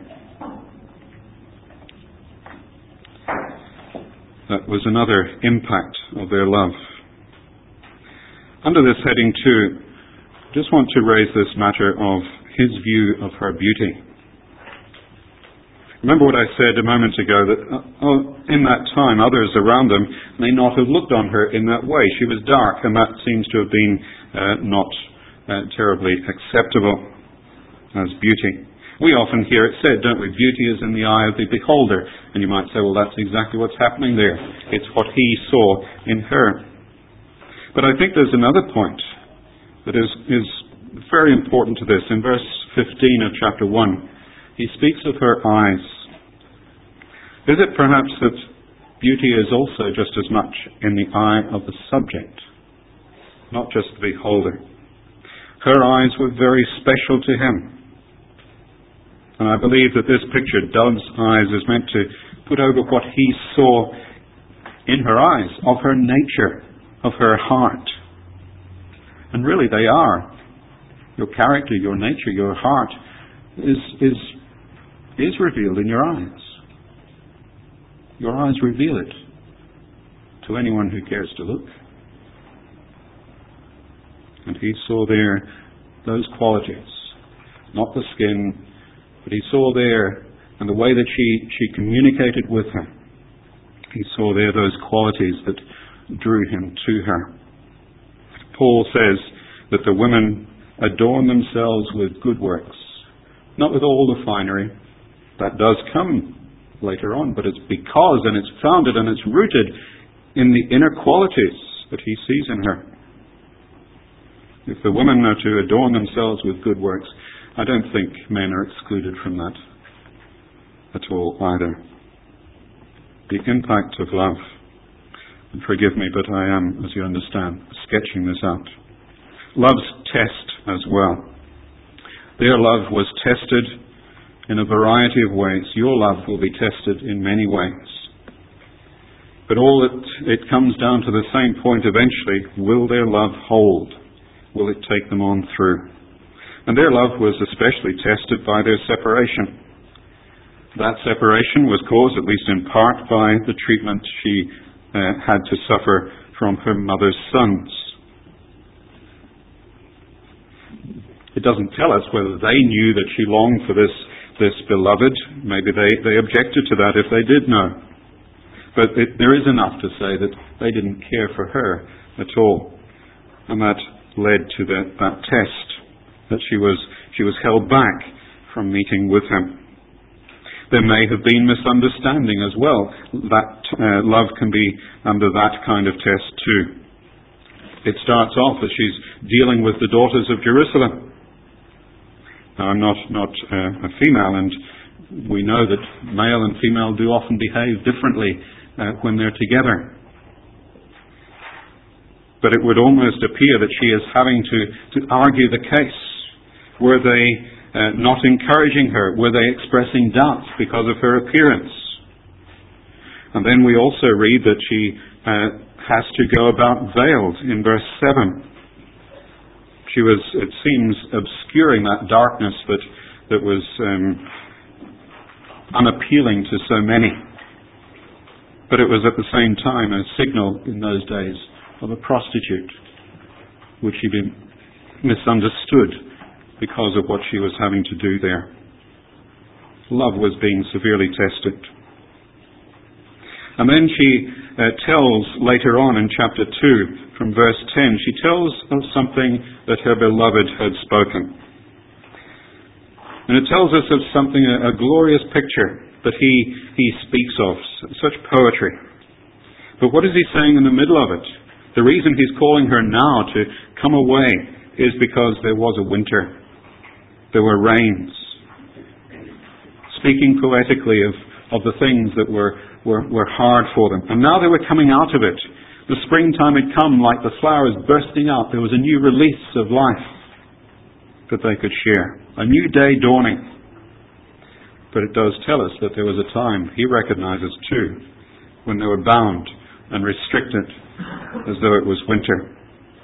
That was another impact of their love. Under this heading too, just want to raise this matter of His view of her beauty. Remember what I said a moment ago, that oh, in that time others around them may not have looked on her in that way. She was dark, and that seems to have been uh, not uh, terribly acceptable as beauty. We often hear it said, don't we, beauty is in the eye of the beholder. And you might say, well, that's exactly what's happening there. It's what He saw in her. But I think there's another point that is, is very important to this. In verse fifteen of chapter one, He speaks of her eyes. Is it perhaps that beauty is also just as much in the eye of the subject, not just the beholder? Her eyes were very special to Him. And I believe that this picture, dove's eyes, is meant to put over what He saw in her eyes, of her nature, of her heart. And really they are. Your character, your nature, your heart is, is, is revealed in your eyes. Your eyes reveal it to anyone who cares to look. And He saw there those qualities, not the skin, but He saw there, and the way that she, she communicated with her, He saw there those qualities that drew Him to her. Paul says that the women adorn themselves with good works, not with all the finery. That does come later on, but it's because, and it's founded and it's rooted in the inner qualities that He sees in her. If the women are to adorn themselves with good works, I don't think men are excluded from that at all either. The impact of love. And forgive me, but I am, as you understand, sketching this out. Love's test as well. Their love was tested in a variety of ways. Your love will be tested in many ways. But all it, it comes down to the same point eventually. Will their love hold? Will it take them on through? And their love was especially tested by their separation. That separation was caused, at least in part, by the treatment she uh, had to suffer from her mother's sons. It doesn't tell us whether they knew that she longed for this, this beloved. Maybe they, they objected to that if they did know. But it, there is enough to say that they didn't care for her at all. And that led to the, that test, that she was, she was held back from meeting with him. There may have been misunderstanding as well. That uh, love can be under that kind of test too. It starts off as she's dealing with the daughters of Jerusalem. Now, I'm not, not uh, a female, and we know that male and female do often behave differently uh, when they're together. But it would almost appear that she is having to, to argue the case. Were they uh, not encouraging her? Were they expressing doubts because of her appearance? And then we also read that she uh, has to go about veiled in verse seven. She was, it seems, obscuring that darkness that, that was um, unappealing to so many. But it was at the same time a signal in those days of a prostitute. Would she be misunderstood because of what she was having to do there? Love was being severely tested. And then she uh, tells later on in chapter two, from verse ten, she tells of something that her beloved had spoken. And it tells us of something, a, a glorious picture that he, he speaks of, such poetry. But what is he saying in the middle of it? The reason he's calling her now to come away is because there was a winter. There were rains. Speaking poetically of, of the things that were, were, were hard for them. And now they were coming out of it. The springtime had come like the flowers bursting out. There was a new release of life that they could share. A new day dawning. But it does tell us that there was a time, he recognizes too, when they were bound and restricted as though it was winter.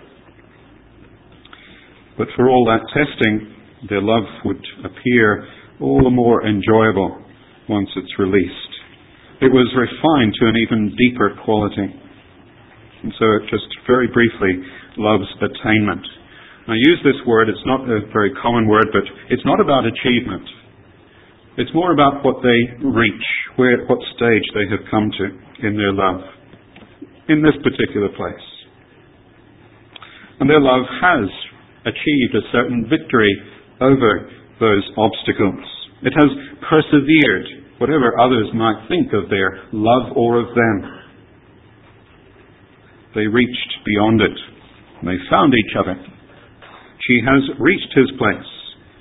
But for all that testing, their love would appear all the more enjoyable once it's released. It was refined to an even deeper quality. And so it just very briefly, love's attainment. I use this word, it's not a very common word, but it's not about achievement. It's more about what they reach, where, what stage they have come to in their love, in this particular place. And their love has achieved a certain victory over those obstacles. It has persevered, whatever others might think of their love or of them. They reached beyond it. And they found each other. She has reached his place.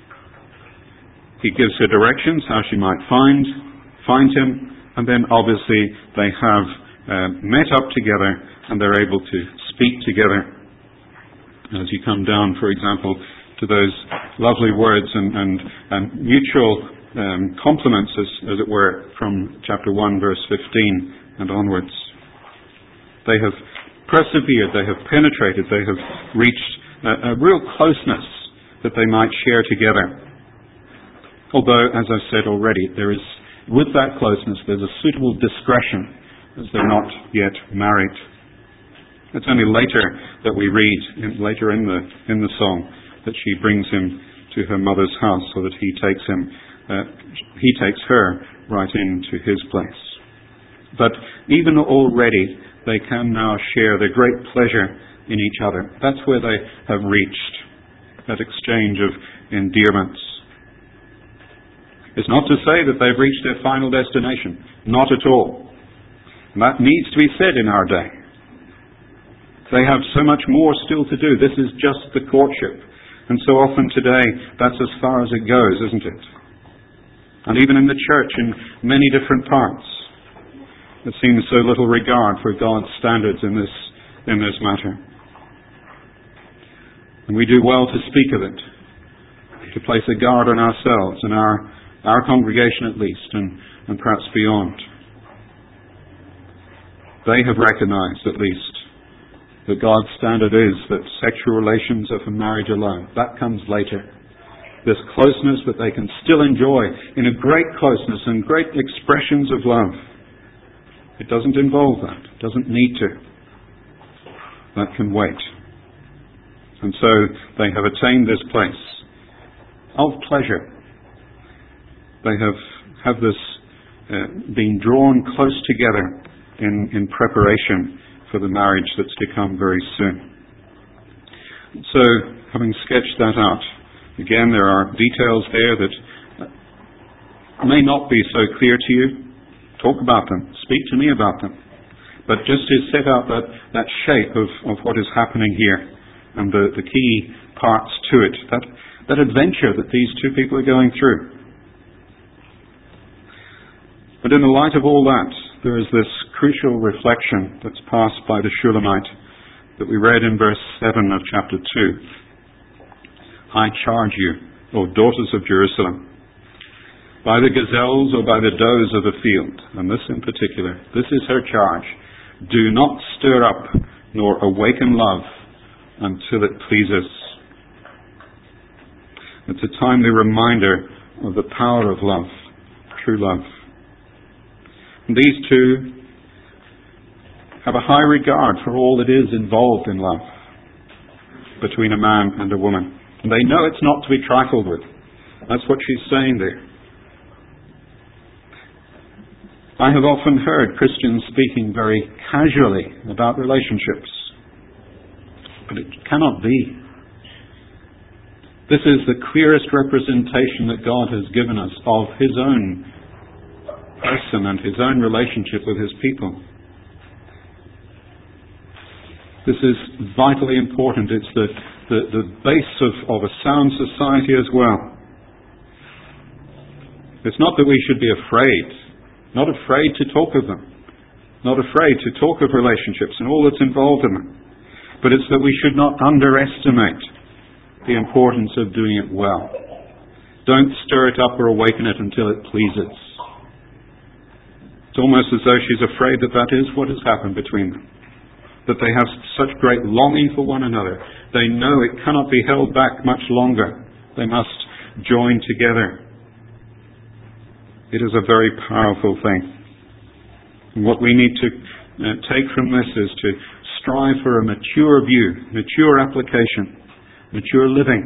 He gives her directions how she might find, find him, and then obviously they have uh, met up together and they're able to speak together. As you come down, for example, to those lovely words and, and, and mutual um, compliments, as, as it were, from chapter one, verse fifteen and onwards. They have persevered, they have penetrated, they have reached a, a real closeness that they might share together. Although, as I've said already, there is, with that closeness, there's a suitable discretion, as they're not yet married. It's only later that we read, in, later in the in the song, that she brings him to her mother's house, so that he takes him, uh, he takes her right into his place. But even already, they can now share their great pleasure in each other. That's where they have reached, that exchange of endearments. It's not to say that they've reached their final destination. Not at all. And that needs to be said in our day. They have so much more still to do. This is just the courtship. And so often today, that's as far as it goes, isn't it? And even in the church, in many different parts, there seems so little regard for God's standards in this, in this matter. And we do well to speak of it, to place a guard on ourselves and our, our congregation at least, and, and perhaps beyond. They have recognized at least that God's standard is that sexual relations are for marriage alone. That comes later. this closeness that they can still enjoy in a great closeness and great expressions of love. It doesn't involve that. It doesn't need to. That can wait. And so they have attained this place of pleasure. They have, have this uh, been drawn close together in, in preparation for the marriage that's to come very soon. So, having sketched that out, again, there are details there that may not be so clear to you. Talk about them. Speak to me about them. But just to set out that, that shape of, of what is happening here and the, the key parts to it, that, that adventure that these two people are going through. But in the light of all that, there is this crucial reflection that's passed by the Shulamite that we read in verse seven of chapter two. I charge you, O daughters of Jerusalem, by the gazelles or by the does of the field, and this in particular, this is her charge, do not stir up nor awaken love until it pleases. It's a timely reminder of the power of love, true love. And these two have a high regard for all that is involved in love between a man and a woman. And they know it's not to be trifled with. That's what she's saying there. I have often heard Christians speaking very casually about relationships. But it cannot be. This is the clearest representation that God has given us of His own person and His own relationship with His people. This is vitally important. It's the, the, the base of, of a sound society as well. It's not that we should be afraid, not afraid to talk of them, not afraid to talk of relationships and all that's involved in them, but it's that we should not underestimate the importance of doing it well. Don't stir it up or awaken it until it pleases. It's almost as though she's afraid that that is what has happened between them. That they have such great longing for one another. They know it cannot be held back much longer. They must join together. It is a very powerful thing. And what we need to uh, take from this is to strive for a mature view, mature application, mature living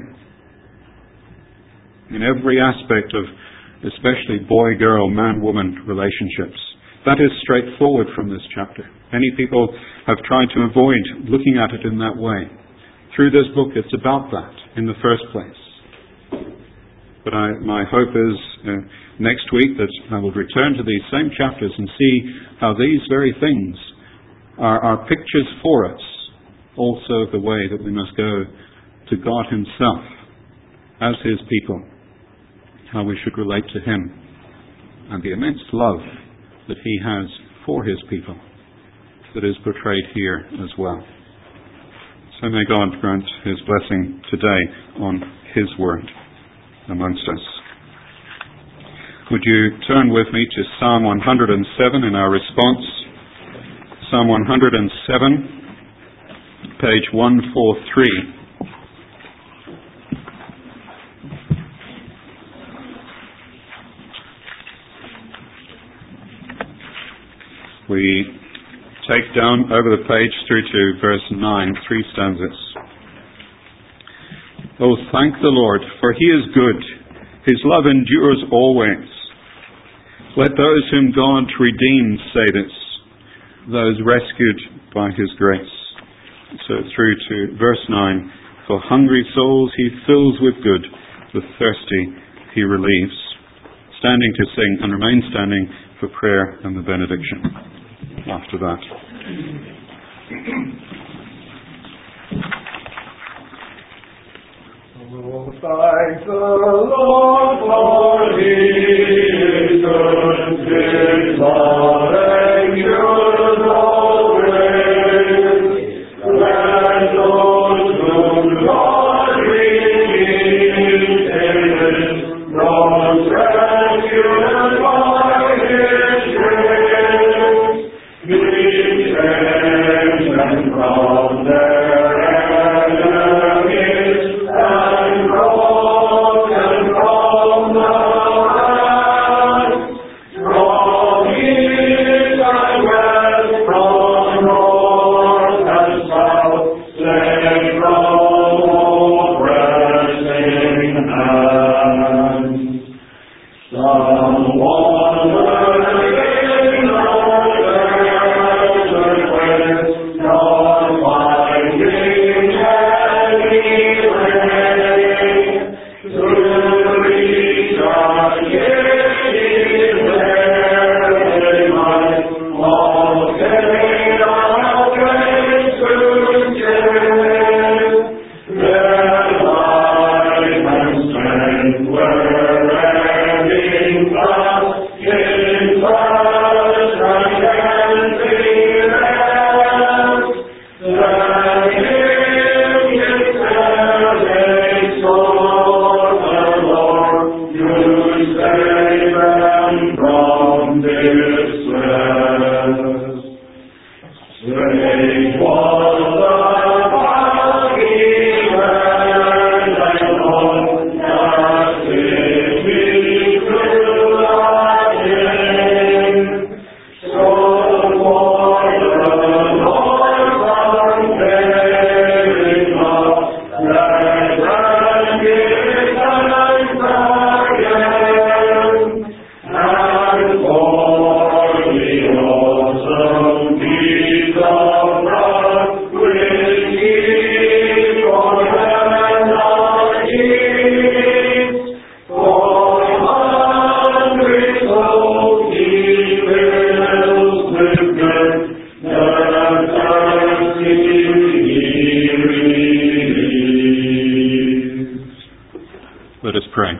in every aspect of especially boy-girl, man-woman relationships. That is straightforward from this chapter. Many people have tried to avoid looking at it in that way. Through this book, it's about that in the first place. But I, my hope is uh, next week that I will return to these same chapters and see how these very things are, are pictures for us also of the way that we must go to God Himself as His people, how we should relate to Him, and the immense love that He has for His people that is portrayed here as well. So may God grant His blessing today on His word amongst us. Would you turn with me to Psalm one hundred seven in our response? Psalm one hundred seven, page one forty-three. We take down over the page through to verse nine, three stanzas. Oh, thank the Lord, for He is good. His love endures always. Let those whom God redeemed say this, those rescued by His grace. So through to verse nine. For hungry souls He fills with good, the thirsty He relieves. Standing to sing and remain standing for prayer and the benediction after that. Oh, thank the Lord, for He is good, His love endures always. Let those whom God redeemed in God's rescued by His grace, be saved from their enemies and brought Let us pray.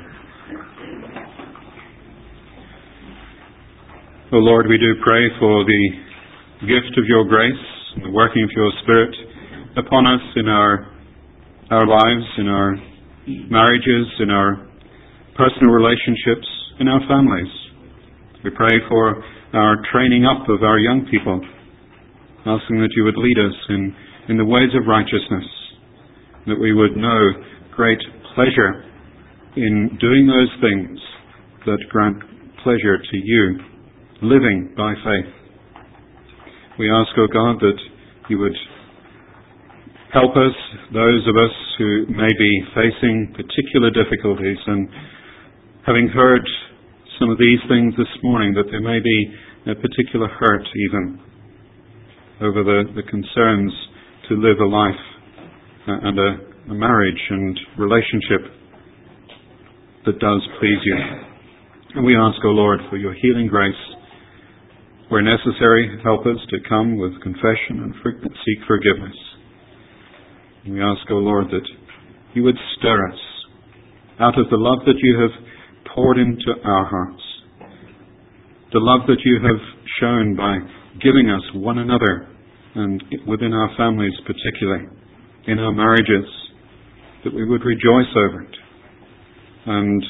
O Lord, we do pray for the gift of your grace and the working of your Spirit upon us in our our lives, in our marriages, in our personal relationships, in our families. We pray for our training up of our young people, asking that you would lead us in, in the ways of righteousness, that we would know great pleasure in doing those things that grant pleasure to you, living by faith. We ask, O God, that you would help us, those of us who may be facing particular difficulties, and having heard some of these things this morning, that there may be a particular hurt even over the, the concerns to live a life uh, and a, a marriage and relationship that does please you. And we ask, O Lord, for your healing grace. Where necessary, help us to come with confession and for- seek forgiveness. And we ask, O Lord, that you would stir us out of the love that you have poured into our hearts, the love that you have shown by giving us one another, and within our families particularly, in our marriages, that we would rejoice over it and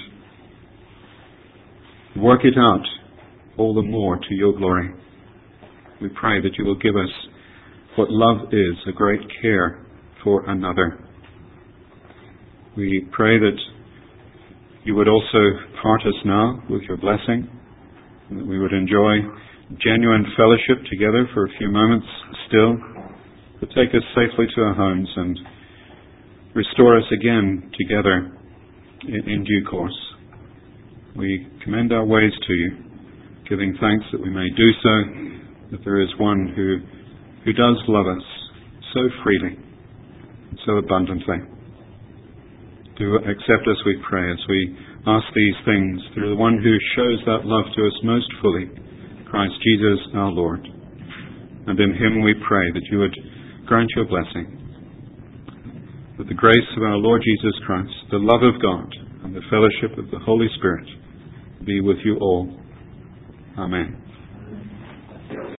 work it out all the more to your glory. We pray that you will give us what love is, a great care for another. We pray that you would also part us now with your blessing, and that we would enjoy genuine fellowship together for a few moments still, but take us safely to our homes and restore us again together in, in due course. We commend our ways to you, giving thanks that we may do so, that there is one who, who does love us so freely, so abundantly. Do accept us, we pray, as we ask these things through the one who shows that love to us most fully, Christ Jesus our Lord. And in him we pray that you would grant your blessing. That the grace of our Lord Jesus Christ, the love of God, and the fellowship of the Holy Spirit be with you all. Amen.